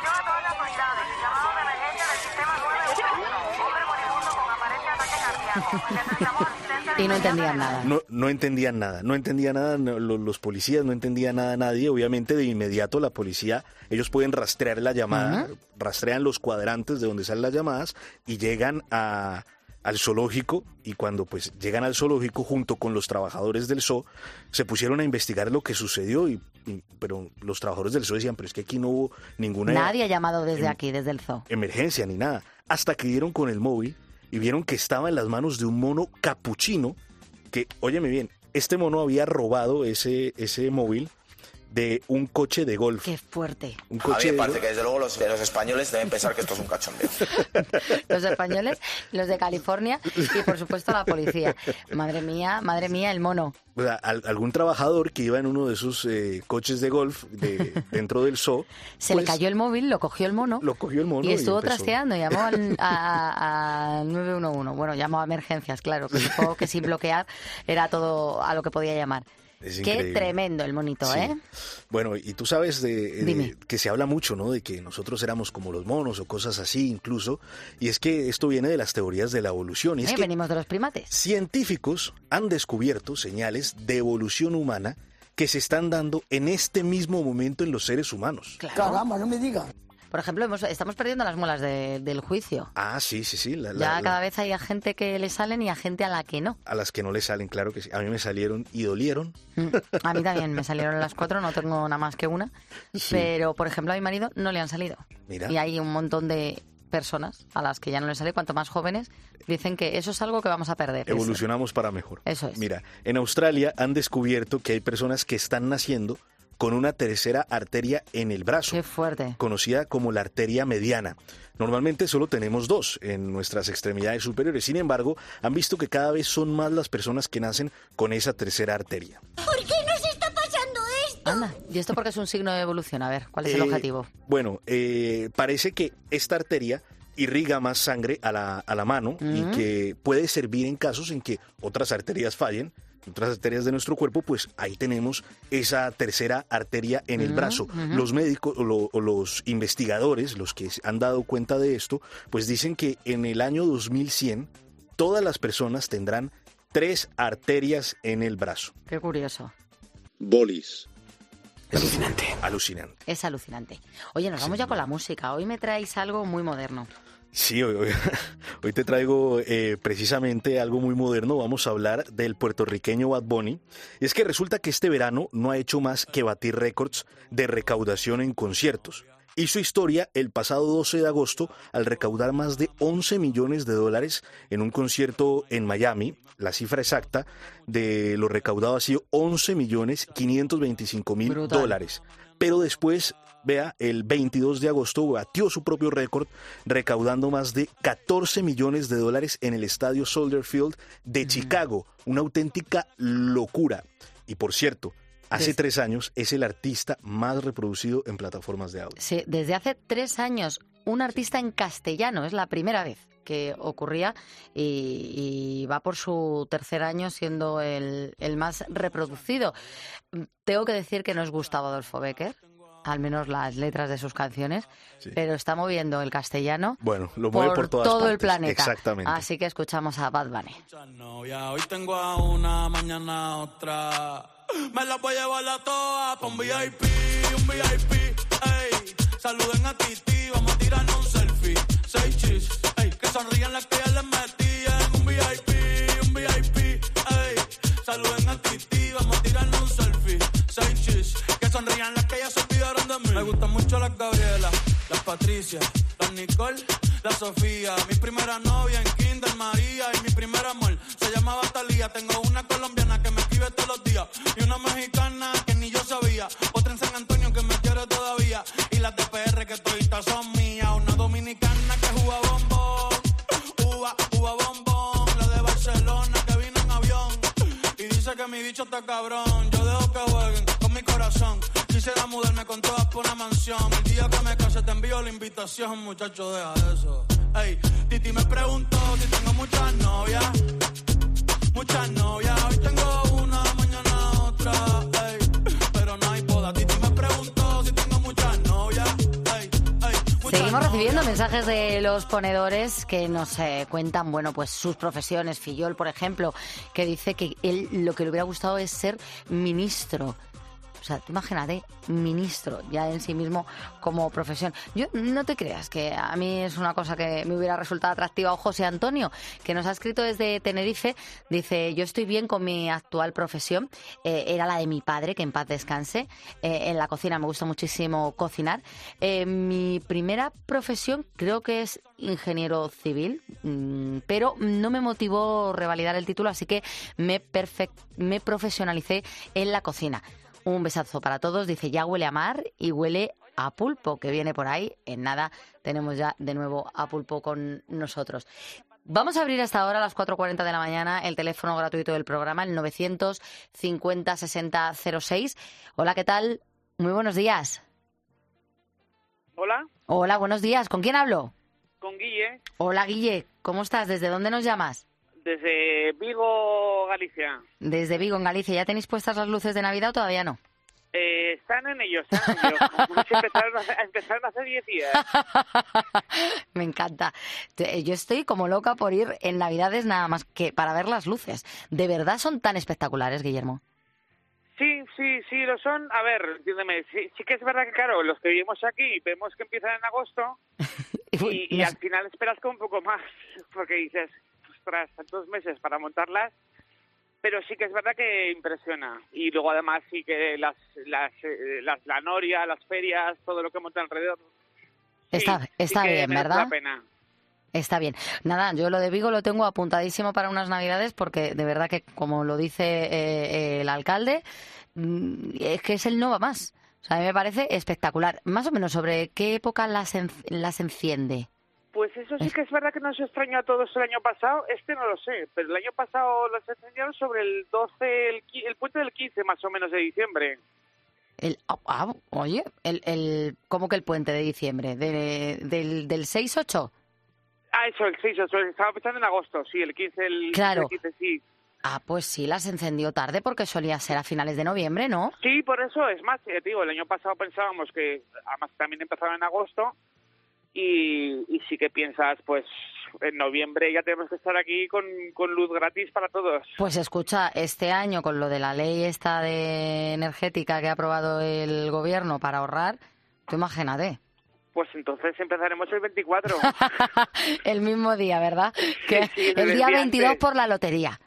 Y no entendían nada. No, no entendían nada, no entendían nada, no, lo- los policías no entendían nada a nadie. Obviamente de inmediato la policía, ellos pueden rastrear la llamada, Ujú. rastrean los cuadrantes de donde salen las llamadas y llegan a, al zoológico, y cuando pues llegan al zoológico junto con los trabajadores del zoo, se pusieron a investigar lo que sucedió, y, y- pero los trabajadores del zoo decían, pero es que aquí no hubo ninguna Nadie ha llamado desde em- aquí, desde el zoo. emergencia ni nada, hasta que dieron con el móvil y vieron que estaba en las manos de un mono capuchino que, óyeme bien, este mono había robado ese, ese móvil de un coche de golf. Qué fuerte. Un A mí coche me de parece golf. que desde luego los, los españoles deben pensar que esto es un cachondeo. Los españoles, los de California y por supuesto la policía. Madre mía, madre mía, el mono. O sea, al- algún trabajador que iba en uno de esos eh, coches de golf de, dentro del zoo, Se pues, le cayó el móvil, lo cogió el mono. lo cogió el mono Y estuvo empezó. trasteando, llamó al a, a nueve uno uno. Bueno, llamó a emergencias, claro, que supongo que sin bloquear era todo a lo que podía llamar. Es Qué increíble. tremendo el monito, Sí. ¿eh? Bueno, y tú sabes de, de- Dime. que se habla mucho, ¿no? De que nosotros éramos como los monos o cosas así incluso. Y es que esto viene de las teorías de la evolución. Y es Eh, que Venimos de los primates. científicos han descubierto señales de evolución humana que se están dando en este mismo momento en los seres humanos. Caramba, no me digas. Por ejemplo, hemos- estamos perdiendo las muelas de- del juicio. Ah, sí, sí, sí. la- la- Ya la- cada vez hay a gente que le salen y a gente a la que no. A las que no le salen, claro que sí. A mí me salieron y dolieron. Mm, A mí también me salieron las cuatro, no tengo nada más que una. Sí. Pero, por ejemplo, a mi marido no le han salido. Mira. Y hay un montón de personas a las que ya no les sale, cuanto más jóvenes, dicen que eso es algo que vamos a perder. Evolucionamos para mejor. Eso es. Mira, en Australia han descubierto que hay personas que están naciendo con una tercera arteria en el brazo. Qué fuerte. Conocida como la arteria mediana. Normalmente solo tenemos dos en nuestras extremidades superiores. Sin embargo, han visto que cada vez son más las personas que nacen con esa tercera arteria. ¿Por qué nos está pasando esto? Anda, ¿y esto porque es un signo de evolución? A ver, ¿cuál es el Eh, objetivo? Bueno, eh, parece que esta arteria irriga más sangre a la, a la mano Mm. y que puede servir en casos en que otras arterias fallen, otras arterias de nuestro cuerpo, pues ahí tenemos esa tercera arteria en el Mm, brazo. ujú. Los médicos o, lo- o los investigadores, los que se han dado cuenta de esto, pues dicen que en el año dos mil cien todas las personas tendrán tres arterias en el brazo. Qué curioso. Bolis. Alucinante. Alucinante. Es alucinante. Oye, nos vamos ya con la música. Hoy me traéis algo muy moderno. Sí, hoy, hoy- hoy te traigo eh, precisamente algo muy moderno. Vamos a hablar del puertorriqueño Bad Bunny. Y es que resulta que este verano no ha hecho más que batir récords de recaudación en conciertos. Hizo historia el pasado doce de agosto al recaudar más de once millones de dólares en un concierto en Miami. La cifra exacta de lo recaudado ha sido once millones quinientos veinticinco mil Brutal. dólares. Pero después, vea, el veintidós de agosto batió su propio récord recaudando más de catorce millones de dólares en el estadio Soldier Field de Chicago. Una auténtica locura. Y por cierto, hace Des- tres años es el artista más reproducido en plataformas de audio. Sí, desde hace tres años, un artista en castellano, es la primera vez que ocurría y, y va por su tercer año siendo el, el más reproducido. Tengo que decir que no es Gustavo Adolfo Bécquer, al menos las letras de sus canciones, Sí. pero está moviendo el castellano Bueno, lo mueve por, todas todo el partes. planeta. Exactamente. Así que escuchamos a Bad Bunny. novia. Hoy tengo a una, mañana a otra. Me la voy a llevar a todas pa' un V I P, un V I P, ey. saluden a Titi, vamos a tirarnos un selfie. Seis chis, ey, que sonrían las que ya les metían. Un V I P, un V I P, ey, saluden a Titi, vamos a tirarnos un selfie. Seis chis, que sonrían las que ya se olvidaron de mí. Me gustan mucho las Gabriela, las Patricia, las Nicole, la Sofía. Mi primera novia en Kinder María y mi primer amor se llamaba Talía. Tengo una colombiana que me escribe todos los días y una mexicana que ni yo sabía. Otra en San Antonio que me quiere todavía y las de P R que toditas son mías. Una dominicana que juega bombón, uva, uva bombón. La de Barcelona que vino en avión y dice que mi bicho está cabrón. Yo dejo que jueguen con mi corazón. Quisiera mudarme con todas por una mansión. El día que me case te envío la invitación, muchacho, deja eso. Ey, Titi me preguntó si tengo muchas novias. Muchas novias, hoy tengo una, mañana otra. Ey, pero no hay boda. Titi me preguntó si tengo muchas novias. Ey, ey, muchas Seguimos novias. recibiendo mensajes de los ponedores que nos eh, cuentan, bueno, pues sus profesiones. Fillol, por ejemplo, que dice que él lo que le hubiera gustado es ser ministro. O sea, tú imagínate, ministro, ya en sí mismo como profesión. Yo no te creas que a mí es una cosa que me hubiera resultado atractiva. O José Antonio, que nos ha escrito desde Tenerife, dice, yo estoy bien con mi actual profesión. Eh, era la de mi padre, que en paz descanse. Eh, en la cocina me gusta muchísimo cocinar. Eh, mi primera profesión creo que es ingeniero civil, mmm, pero no me motivó revalidar el título, así que me, perfect- me profesionalicé en la cocina. Un besazo para todos. Dice, ya huele a mar y huele a pulpo, que viene por ahí. En nada tenemos ya de nuevo a pulpo con nosotros. Vamos a abrir hasta ahora a las cuatro cuarenta de la mañana el teléfono gratuito del programa, el novecientos cincuenta sesenta cero seis. Hola, ¿qué tal? Muy buenos días. Hola, Hola, buenos días. ¿Con quién hablo? con Guille, Hola, Guille. ¿Cómo estás? ¿Desde dónde nos llamas? desde Vigo, Galicia. Desde Vigo, en Galicia. ¿Ya tenéis puestas las luces de Navidad o todavía no? Eh, están en ello, están en ello. Como si empezaron, a- empezaron hace diez días. Me encanta. Te- Yo estoy como loca por ir en Navidades nada más que para ver las luces. ¿De verdad son tan espectaculares, Guillermo? Sí, sí, sí, lo son. A ver, entiéndeme, sí, sí que es verdad que, claro, los que vivimos aquí vemos que empiezan en agosto y, y no al sé. final esperas como un poco más, porque dices, ostras, tantos meses para montarlas, pero sí que es verdad que impresiona. Y luego además sí que las, las, eh, las la noria, las ferias, todo lo que monta alrededor. sí, Está, sí está que bien, merece ¿verdad? la pena. Está bien. Nada, yo lo de Vigo lo tengo apuntadísimo para unas Navidades porque de verdad que, como lo dice eh, el alcalde, mm, es que es el no va más. O sea, a mí me parece espectacular. Más o menos, ¿sobre qué época las, en- las enciende? Pues eso sí que es verdad que nos extrañó a todos el año pasado. Este no lo sé, pero el año pasado los extrañaron sobre el doce, el, qui- el puente del quince más o menos de diciembre. El, ah, ah, oye, el, el, ¿cómo que el puente de diciembre? De, del, ¿Del seis ocho? Ah, eso, el seis, eso, estaba pensando en agosto, sí, el quince, el, Claro. el quince, sí. Ah, pues sí, las encendió tarde porque solía ser a finales de noviembre, ¿no? Sí, por eso, es más, eh, te digo, el año pasado pensábamos que, además también empezaron en agosto, y, y sí que piensas, pues, en noviembre ya tenemos que estar aquí con, con luz gratis para todos. Pues escucha, este año con lo de la ley esta de energética que ha aprobado el gobierno para ahorrar, tú imagínate. Pues entonces empezaremos el veinticuatro. El mismo día, ¿verdad? Que sí, el el día día veintidós antes. por la lotería.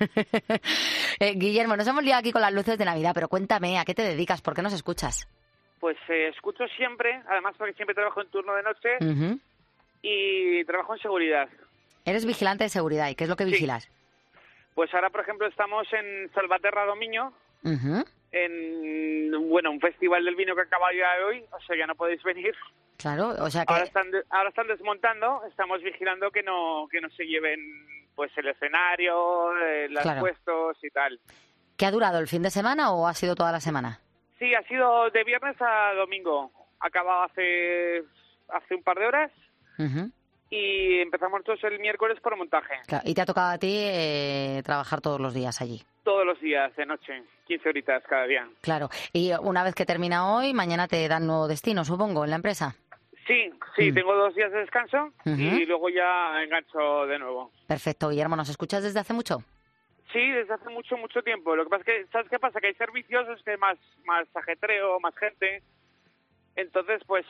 Eh, Guillermo, nos hemos liado aquí con las luces de Navidad, pero cuéntame, ¿a qué te dedicas? ¿Por qué nos escuchas? Pues eh, escucho siempre, además porque siempre trabajo en turno de noche Ujú. y trabajo en seguridad. Eres vigilante de seguridad, ¿y qué es lo que Sí. vigilas? Pues ahora, por ejemplo, estamos en Salvaterra Domiño, Ujú. en, bueno, un festival del vino que acaba ya de hoy, o sea, ya no podéis venir. Claro, o sea que... Ahora están, de- ahora están desmontando, estamos vigilando que no que no se lleven pues el escenario, eh, los Claro. puestos y tal. ¿Qué ha durado el fin de semana o ha sido toda la semana? Sí, ha sido de viernes a domingo. Acababa hace hace un par de horas Ujú. y empezamos todos el miércoles por montaje. Claro, y te ha tocado a ti eh, trabajar todos los días allí. Todos los días de noche, quince horitas cada día. Claro, y una vez que termina hoy, mañana te dan nuevo destino, supongo, en la empresa. Sí, sí, Mm. tengo dos días de descanso Ujú. y luego ya engancho de nuevo. Perfecto, Guillermo, ¿nos escuchas desde hace mucho? Sí, desde hace mucho, mucho tiempo. Lo que pasa es que, ¿sabes qué pasa? Que hay servicios es que hay más, más ajetreo, más gente. Entonces, pues,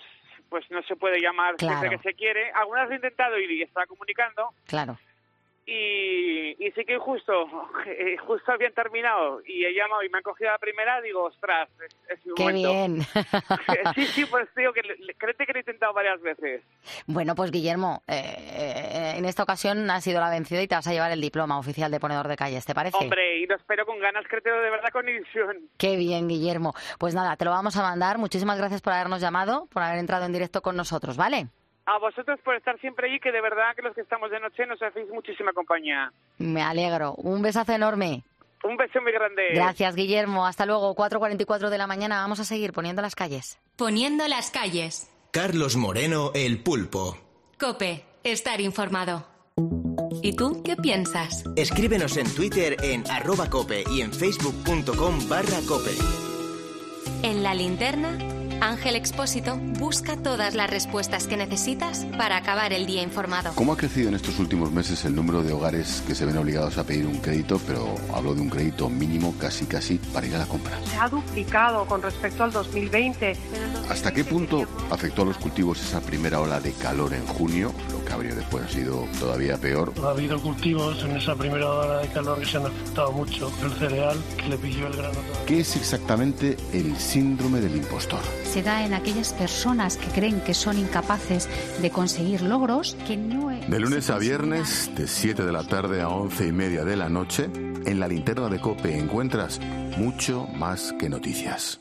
pues no se puede llamar Claro. siempre que se quiere. Algunas lo he intentado y está comunicando. Claro. Y, y sí que justo, eh, justo habían terminado y he llamado y me han cogido la primera, digo, ostras, es, es mi ¡Qué momento. bien! Sí, sí, pues digo que le- le- créete que lo he intentado varias veces. Bueno, pues Guillermo, eh, eh, en esta ocasión has sido la vencida y te vas a llevar el diploma oficial de ponedor de calles, ¿te parece? Hombre, y lo espero con ganas, créetelo de verdad con ilusión. Qué bien, Guillermo. Pues nada, te lo vamos a mandar. Muchísimas gracias por habernos llamado, por haber entrado en directo con nosotros, ¿vale? A vosotros por estar siempre allí, que de verdad que los que estamos de noche nos hacéis muchísima compañía. Me alegro. Un besazo enorme. Un beso muy grande. Gracias, Guillermo. Hasta luego. cuatro cuarenta y cuatro de la mañana. Vamos a seguir poniendo las calles. Poniendo las calles. Carlos Moreno, el pulpo. Cope, estar informado. ¿Y tú qué piensas? Escríbenos en Twitter en arroba cope y en facebook.com barra cope. En La Linterna, Ángel Expósito busca todas las respuestas que necesitas para acabar el día informado. ¿Cómo ha crecido en estos últimos meses el número de hogares que se ven obligados a pedir un crédito, pero hablo de un crédito mínimo casi casi para ir a la compra? Se ha duplicado con respecto al dos mil veinte. ¿Hasta qué punto afectó a los cultivos esa primera ola de calor en junio? Lo que ha venido después ha sido todavía peor. Ha habido cultivos en esa primera ola de calor que se han afectado mucho. El cereal, que le pilló el grano todavía. ¿Qué es exactamente el síndrome del impostor? Se da en aquellas personas que creen que son incapaces de conseguir logros que no es... De lunes a viernes, de siete de la tarde a once y media de la noche, en La Linterna de COPE encuentras mucho más que noticias.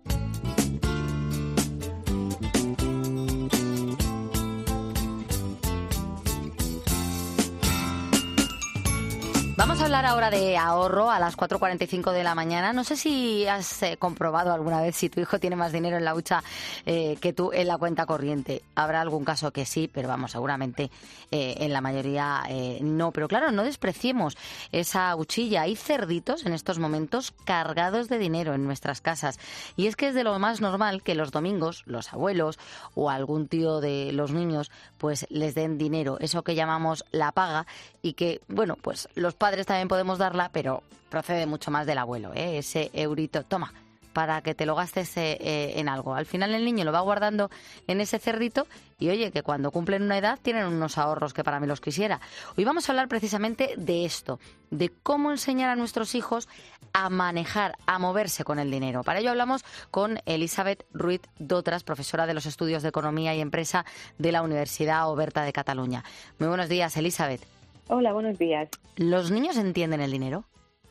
Vamos a hablar ahora de ahorro a las cuatro cuarenta y cinco de la mañana. No sé si has eh, comprobado alguna vez si tu hijo tiene más dinero en la hucha eh, que tú en la cuenta corriente. Habrá algún caso que sí, pero vamos, seguramente eh, en la mayoría eh, no. Pero claro, no despreciemos esa huchilla. Hay cerditos en estos momentos cargados de dinero en nuestras casas. Y es que es de lo más normal que los domingos los abuelos o algún tío de los niños pues les den dinero. Eso que llamamos la paga y que, bueno, pues los padres también podemos darla, pero procede mucho más del abuelo, ¿eh? Ese eurito, toma, para que te lo gastes eh, eh, en algo. Al final el niño lo va guardando en ese cerdito y oye, que cuando cumplen una edad tienen unos ahorros que para mí los quisiera. Hoy vamos a hablar precisamente de esto, de cómo enseñar a nuestros hijos a manejar, a moverse con el dinero. Para ello hablamos con Elisabet Ruiz Dotras, profesora de los estudios de Economía y Empresa de la Universidad Oberta de Cataluña. Muy buenos días, Elisabet. Hola, buenos días. ¿Los niños entienden el dinero?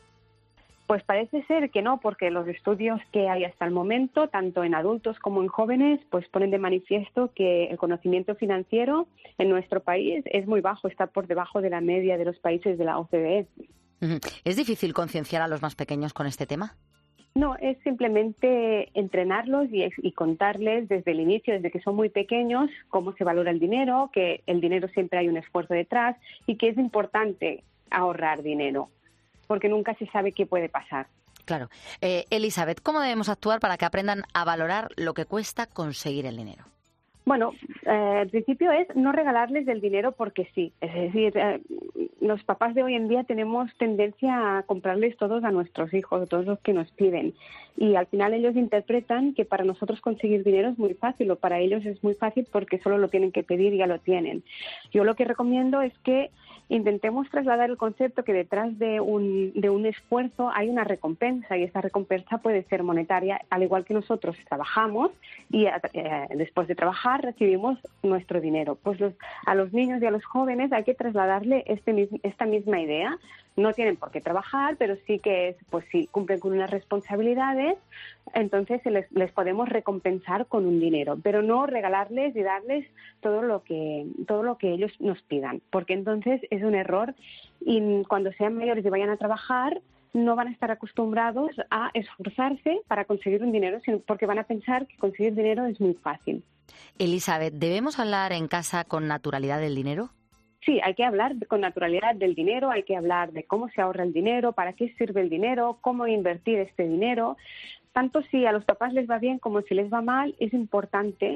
Pues parece ser que no, porque los estudios que hay hasta el momento, tanto en adultos como en jóvenes, pues ponen de manifiesto que el conocimiento financiero en nuestro país es muy bajo, está por debajo de la media de los países de la O C D E. ¿Es difícil concienciar a los más pequeños con este tema? No, es simplemente entrenarlos y, y contarles desde el inicio, desde que son muy pequeños, cómo se valora el dinero, que el dinero siempre hay un esfuerzo detrás y que es importante ahorrar dinero, porque nunca se sabe qué puede pasar. Claro. Eh, Elisabet, ¿cómo debemos actuar para que aprendan a valorar lo que cuesta conseguir el dinero? Bueno, eh, al principio es no regalarles el dinero porque sí. Es decir, eh, los papás de hoy en día tenemos tendencia a comprarles todos a nuestros hijos, todos los que nos piden. Y al final ellos interpretan que para nosotros conseguir dinero es muy fácil o para ellos es muy fácil porque solo lo tienen que pedir y ya lo tienen. Yo lo que recomiendo es que intentemos trasladar el concepto que detrás de un, de un esfuerzo hay una recompensa y esa recompensa puede ser monetaria, al igual que nosotros trabajamos y eh, después de trabajar recibimos nuestro dinero. Pues los, a los niños y a los jóvenes hay que trasladarle este, esta misma idea. No tienen por qué trabajar, pero sí que es, pues si cumplen con unas responsabilidades, entonces les, les podemos recompensar con un dinero, pero no regalarles y darles todo lo que todo lo que ellos nos pidan, porque entonces es un error y cuando sean mayores y vayan a trabajar no van a estar acostumbrados a esforzarse para conseguir un dinero, sino porque van a pensar que conseguir dinero es muy fácil. Elisabet, ¿debemos hablar en casa con naturalidad del dinero? Sí, hay que hablar con naturalidad del dinero, hay que hablar de cómo se ahorra el dinero, para qué sirve el dinero, cómo invertir este dinero. Tanto si a los papás les va bien como si les va mal, es importante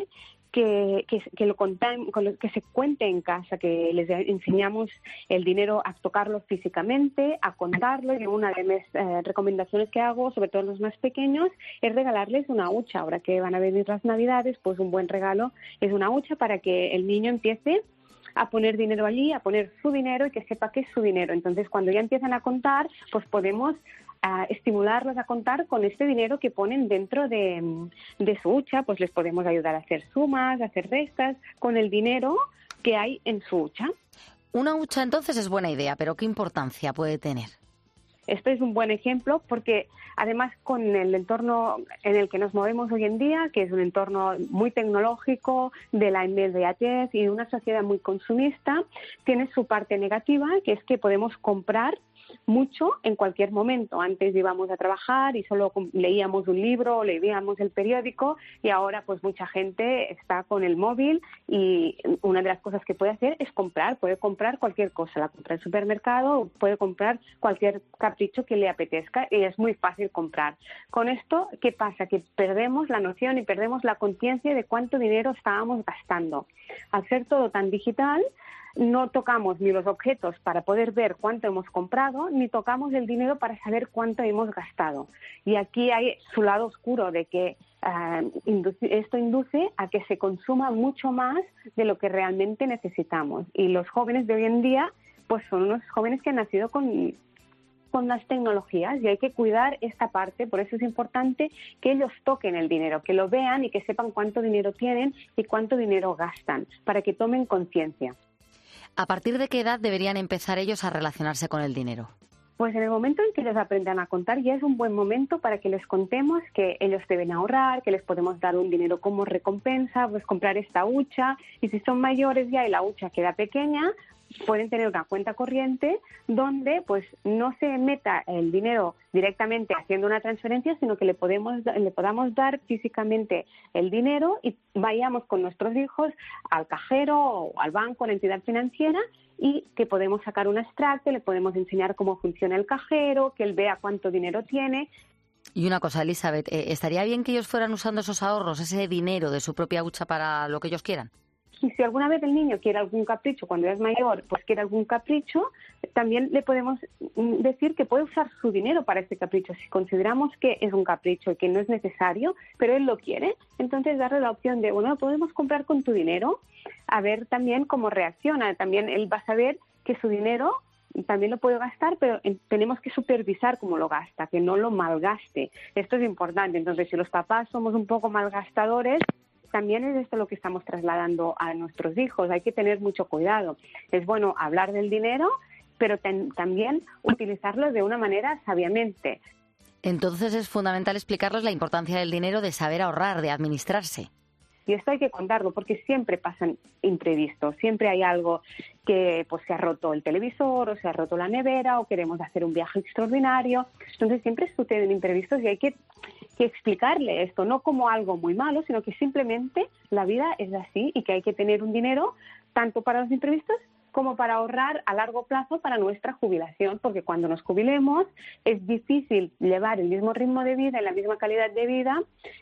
Que, que, que, lo contan, que se cuente en casa, que les enseñamos el dinero a tocarlo físicamente, a contarlo. Y una de mis eh, recomendaciones que hago, sobre todo los más pequeños, es regalarles una hucha. Ahora que van a venir las Navidades, pues un buen regalo es una hucha para que el niño empiece a poner dinero allí, a poner su dinero y que sepa que es su dinero. Entonces, cuando ya empiezan a contar, pues podemos a estimularlos a contar con este dinero que ponen dentro de, de su hucha. Pues les podemos ayudar a hacer sumas, a hacer restas con el dinero que hay en su hucha. Una hucha entonces es buena idea, pero ¿qué importancia puede tener? Esto es un buen ejemplo porque además con el entorno en el que nos movemos hoy en día, que es un entorno muy tecnológico, de la inmediatez y de una sociedad muy consumista, tiene su parte negativa, que es que podemos comprar mucho en cualquier momento. Antes íbamos a trabajar y solo leíamos un libro o leíamos el periódico, y ahora pues mucha gente está con el móvil y una de las cosas que puede hacer es comprar, puede comprar cualquier cosa, la compra en el supermercado, puede comprar cualquier capricho que le apetezca y es muy fácil comprar. Con esto, ¿qué pasa? Que perdemos la noción y perdemos la conciencia de cuánto dinero estábamos gastando. Al ser todo tan digital, no tocamos ni los objetos para poder ver cuánto hemos comprado, ni tocamos el dinero para saber cuánto hemos gastado. Y aquí hay su lado oscuro de que uh, induce, esto induce a que se consuma mucho más de lo que realmente necesitamos. Y los jóvenes de hoy en día pues son unos jóvenes que han nacido con, con las tecnologías y hay que cuidar esta parte. Por eso es importante que ellos toquen el dinero, que lo vean y que sepan cuánto dinero tienen y cuánto dinero gastan, para que tomen conciencia. ¿A partir de qué edad deberían empezar ellos a relacionarse con el dinero? Pues en el momento en que ellos aprendan a contar ya es un buen momento para que les contemos que ellos deben ahorrar, que les podemos dar un dinero como recompensa, pues comprar esta hucha, y si son mayores ya y la hucha queda pequeña, pueden tener una cuenta corriente donde pues no se meta el dinero directamente haciendo una transferencia, sino que le podemos le podamos dar físicamente el dinero y vayamos con nuestros hijos al cajero o al banco, a la entidad financiera, y que podemos sacar un extracto, le podemos enseñar cómo funciona el cajero, que él vea cuánto dinero tiene. Y una cosa, Elizabeth, eh, ¿estaría bien que ellos fueran usando esos ahorros, ese dinero de su propia hucha para lo que ellos quieran? Y si alguna vez el niño quiere algún capricho, cuando es mayor, pues quiere algún capricho, también le podemos decir que puede usar su dinero para este capricho. Si consideramos que es un capricho y que no es necesario, pero él lo quiere, entonces darle la opción de, bueno, podemos comprar con tu dinero, a ver también cómo reacciona. También él va a saber que su dinero también lo puede gastar, pero tenemos que supervisar cómo lo gasta, que no lo malgaste. Esto es importante. Entonces, si los papás somos un poco malgastadores, también es esto lo que estamos trasladando a nuestros hijos. Hay que tener mucho cuidado. Es bueno hablar del dinero, pero ten, también utilizarlo de una manera sabiamente. Entonces es fundamental explicarles la importancia del dinero, de saber ahorrar, de administrarse. Y esto hay que contarlo porque siempre pasan imprevistos, siempre hay algo que pues se ha roto el televisor o se ha roto la nevera o queremos hacer un viaje extraordinario. Entonces siempre suceden imprevistos y hay que, que explicarle esto, no como algo muy malo, sino que simplemente la vida es así y que hay que tener un dinero tanto para los imprevistos como para ahorrar a largo plazo para nuestra jubilación, porque cuando nos jubilemos es difícil llevar el mismo ritmo de vida y la misma calidad de vida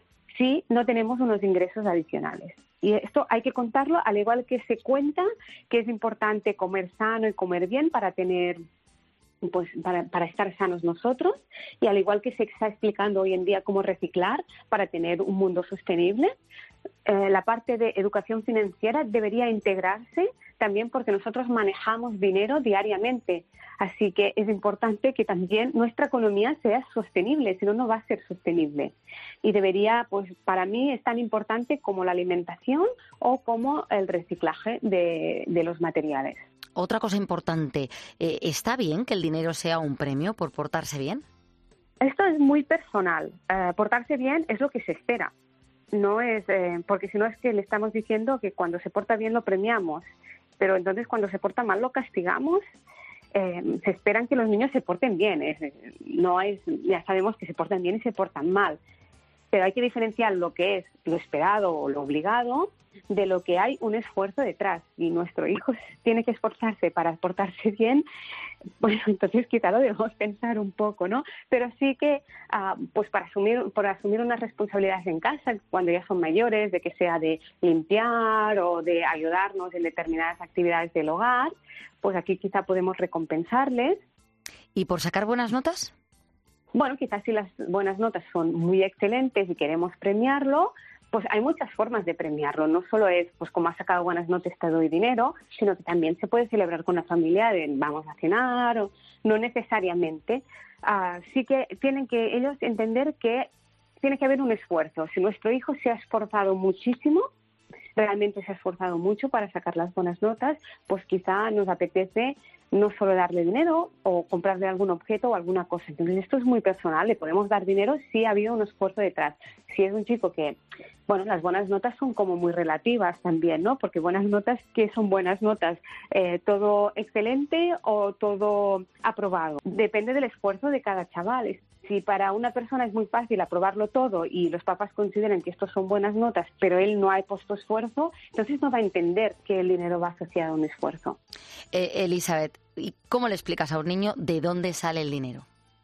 si no tenemos unos ingresos adicionales. Y esto hay que contarlo, al igual que se cuenta que es importante comer sano y comer bien para tener, pues para, para estar sanos nosotros, y al igual que se está explicando hoy en día cómo reciclar para tener un mundo sostenible. Eh, la parte de educación financiera debería integrarse también porque nosotros manejamos dinero diariamente. Así que es importante que también nuestra economía sea sostenible, si no, no va a ser sostenible. Y debería, pues para mí es tan importante como la alimentación o como el reciclaje de, de los materiales. Otra cosa importante, eh, ¿está bien que el dinero sea un premio por portarse bien? Esto es muy personal. Eh, portarse bien es lo que se espera. No es, eh, porque si no es que le estamos diciendo que cuando se porta bien lo premiamos, pero entonces cuando se porta mal lo castigamos. Eh, se esperan que los niños se porten bien, es, no es, ya sabemos que se portan bien y se portan mal. Pero hay que diferenciar lo que es lo esperado o lo obligado de lo que hay un esfuerzo detrás. Y nuestro hijo tiene que esforzarse para portarse bien, bueno, entonces quizá lo debemos pensar un poco, ¿no? Pero sí que, uh, pues para asumir, por asumir unas responsabilidades en casa, cuando ya son mayores, de que sea de limpiar o de ayudarnos en determinadas actividades del hogar, pues aquí quizá podemos recompensarles. ¿Y por sacar buenas notas? Bueno, quizás si las buenas notas son muy excelentes y queremos premiarlo, pues hay muchas formas de premiarlo. No solo es, pues como has sacado buenas notas te doy dinero, sino que también se puede celebrar con la familia, de vamos a cenar, o no necesariamente. Uh, sí que tienen que ellos entender que tiene que haber un esfuerzo. Si nuestro hijo se ha esforzado muchísimo, realmente se ha esforzado mucho para sacar las buenas notas, pues quizá nos apetece no solo darle dinero o comprarle algún objeto o alguna cosa. Entonces esto es muy personal, le podemos dar dinero si ha habido un esfuerzo detrás. Si es un chico que, bueno, las buenas notas son como muy relativas también, ¿no? Porque buenas notas, ¿qué son buenas notas? Eh, ¿Todo excelente o todo aprobado? Depende del esfuerzo de cada chaval. Si para una persona es muy fácil aprobarlo todo y los papás consideran que estos son buenas notas, pero él no ha puesto esfuerzo, entonces no va a entender que el dinero va asociado a un esfuerzo. Eh, Elizabeth, ¿y cómo le explicas a un niño de dónde sale el dinero?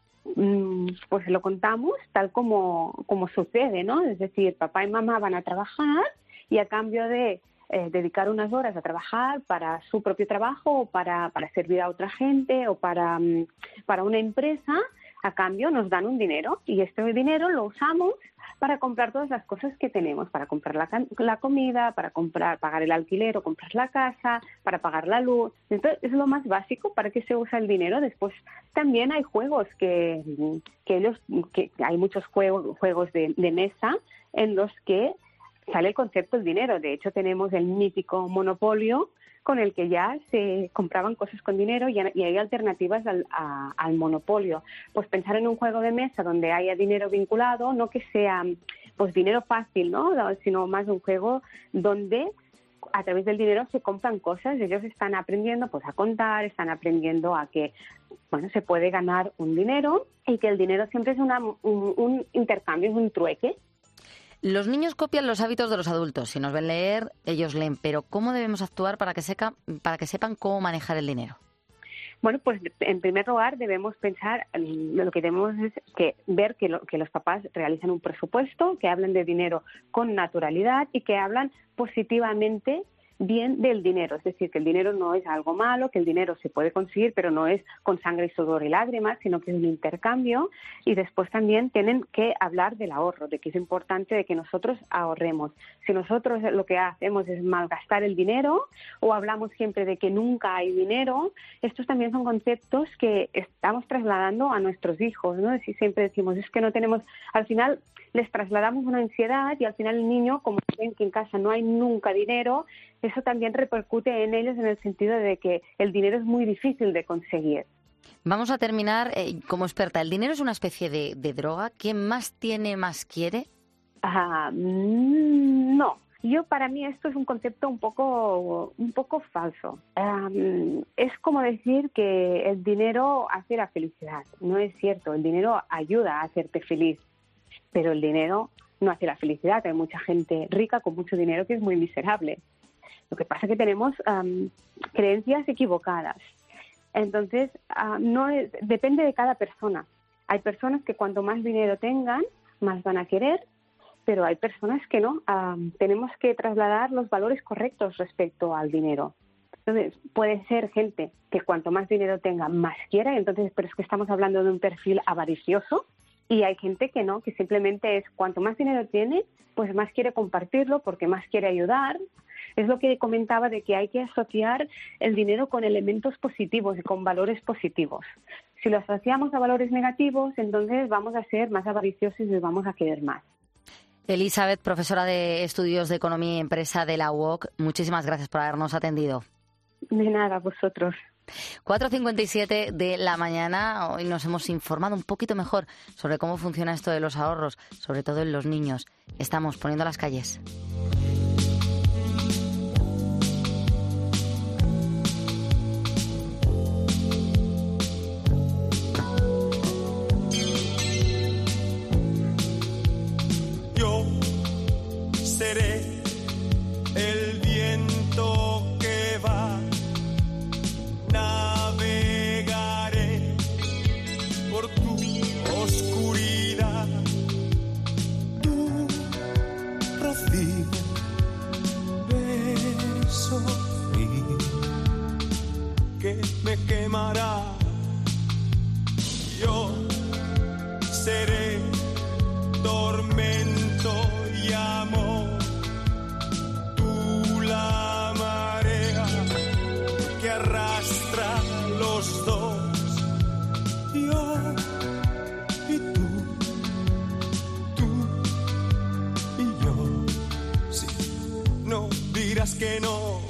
Mm, pues lo contamos tal como, como sucede, ¿no? Es decir, papá y mamá van a trabajar y a cambio de eh, dedicar unas horas a trabajar para su propio trabajo o para, para servir a otra gente o para, para una empresa, a cambio nos dan un dinero y este dinero lo usamos para comprar todas las cosas que tenemos, para comprar la, la comida, para comprar, pagar el alquiler o comprar la casa, para pagar la luz. Entonces es lo más básico para que se usa el dinero. Después también hay juegos que, que ellos, que hay muchos juegos, juegos de, de mesa en los que sale el concepto del dinero. De hecho tenemos el mítico Monopolio, con el que ya se compraban cosas con dinero y, y hay alternativas al, a, al monopolio. Pues pensar en un juego de mesa donde haya dinero vinculado, no que sea pues dinero fácil, ¿no? Sino más un juego donde a través del dinero se compran cosas. Ellos están aprendiendo pues a contar, están aprendiendo a que bueno se puede ganar un dinero y que el dinero siempre es una, un, un intercambio, es un trueque. Los niños copian los hábitos de los adultos. Si nos ven leer, ellos leen. Pero ¿cómo debemos actuar para que, seca, para que sepan cómo manejar el dinero? Bueno, pues en primer lugar debemos pensar, lo que debemos es que ver que, lo, que los papás realizan un presupuesto, que hablan de dinero con naturalidad y que hablan positivamente bien del dinero, es decir, que el dinero no es algo malo, que el dinero se puede conseguir, pero no es con sangre, sudor y lágrimas, sino que es un intercambio. Y después también tienen que hablar del ahorro, de que es importante de que nosotros ahorremos. Si nosotros lo que hacemos es malgastar el dinero o hablamos siempre de que nunca hay dinero, estos también son conceptos que estamos trasladando a nuestros hijos, ¿no? Si siempre decimos, es que no tenemos, al final les trasladamos una ansiedad y al final el niño, como ven que en casa no hay nunca dinero, eso también repercute en ellos en el sentido de que el dinero es muy difícil de conseguir. Vamos a terminar eh, como experta. ¿El dinero es una especie de, de droga? ¿Quién más tiene, más quiere? Ah, no. Yo, para mí, esto es un concepto un poco, un poco falso. Um, es como decir que el dinero hace la felicidad. No es cierto. El dinero ayuda a hacerte feliz, pero el dinero no hace la felicidad. Hay mucha gente rica con mucho dinero que es muy miserable. Lo que pasa es que tenemos um, creencias equivocadas. Entonces, uh, no es, depende de cada persona. Hay personas que cuanto más dinero tengan, más van a querer, pero hay personas que no. Um, tenemos que trasladar los valores correctos respecto al dinero. Entonces, puede ser gente que cuanto más dinero tenga, más quiera, entonces, pero es que estamos hablando de un perfil avaricioso. Y hay gente que no, que simplemente es cuanto más dinero tiene, pues más quiere compartirlo porque más quiere ayudar. Es lo que comentaba de que hay que asociar el dinero con elementos positivos y con valores positivos. Si lo asociamos a valores negativos, entonces vamos a ser más avariciosos y vamos a querer más. Elizabeth, profesora de Estudios de Economía y Empresa de la U O C, muchísimas gracias por habernos atendido. De nada, vosotros. cuatro cincuenta y siete de la mañana, hoy nos hemos informado un poquito mejor sobre cómo funciona esto de los ahorros, sobre todo en los niños. Estamos poniendo las calles. digas que no.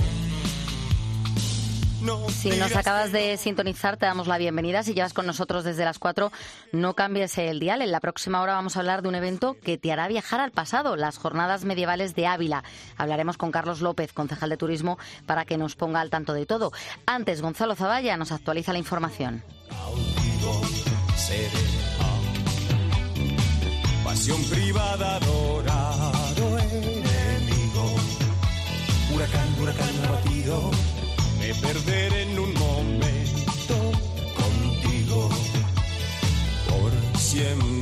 No si nos acabas de sintonizar, te damos la bienvenida. Si llevas con nosotros desde las cuatro, no cambies el dial. En la próxima hora vamos a hablar de un evento que te hará viajar al pasado, las Jornadas Medievales de Ávila. Hablaremos con Carlos López, concejal de Turismo, para que nos ponga al tanto de todo. Antes, Gonzalo Zavalla nos actualiza la información. Pasión privada, adorado enemigo. Huracán, huracán abatido. Me perderé en un momento contigo por siempre.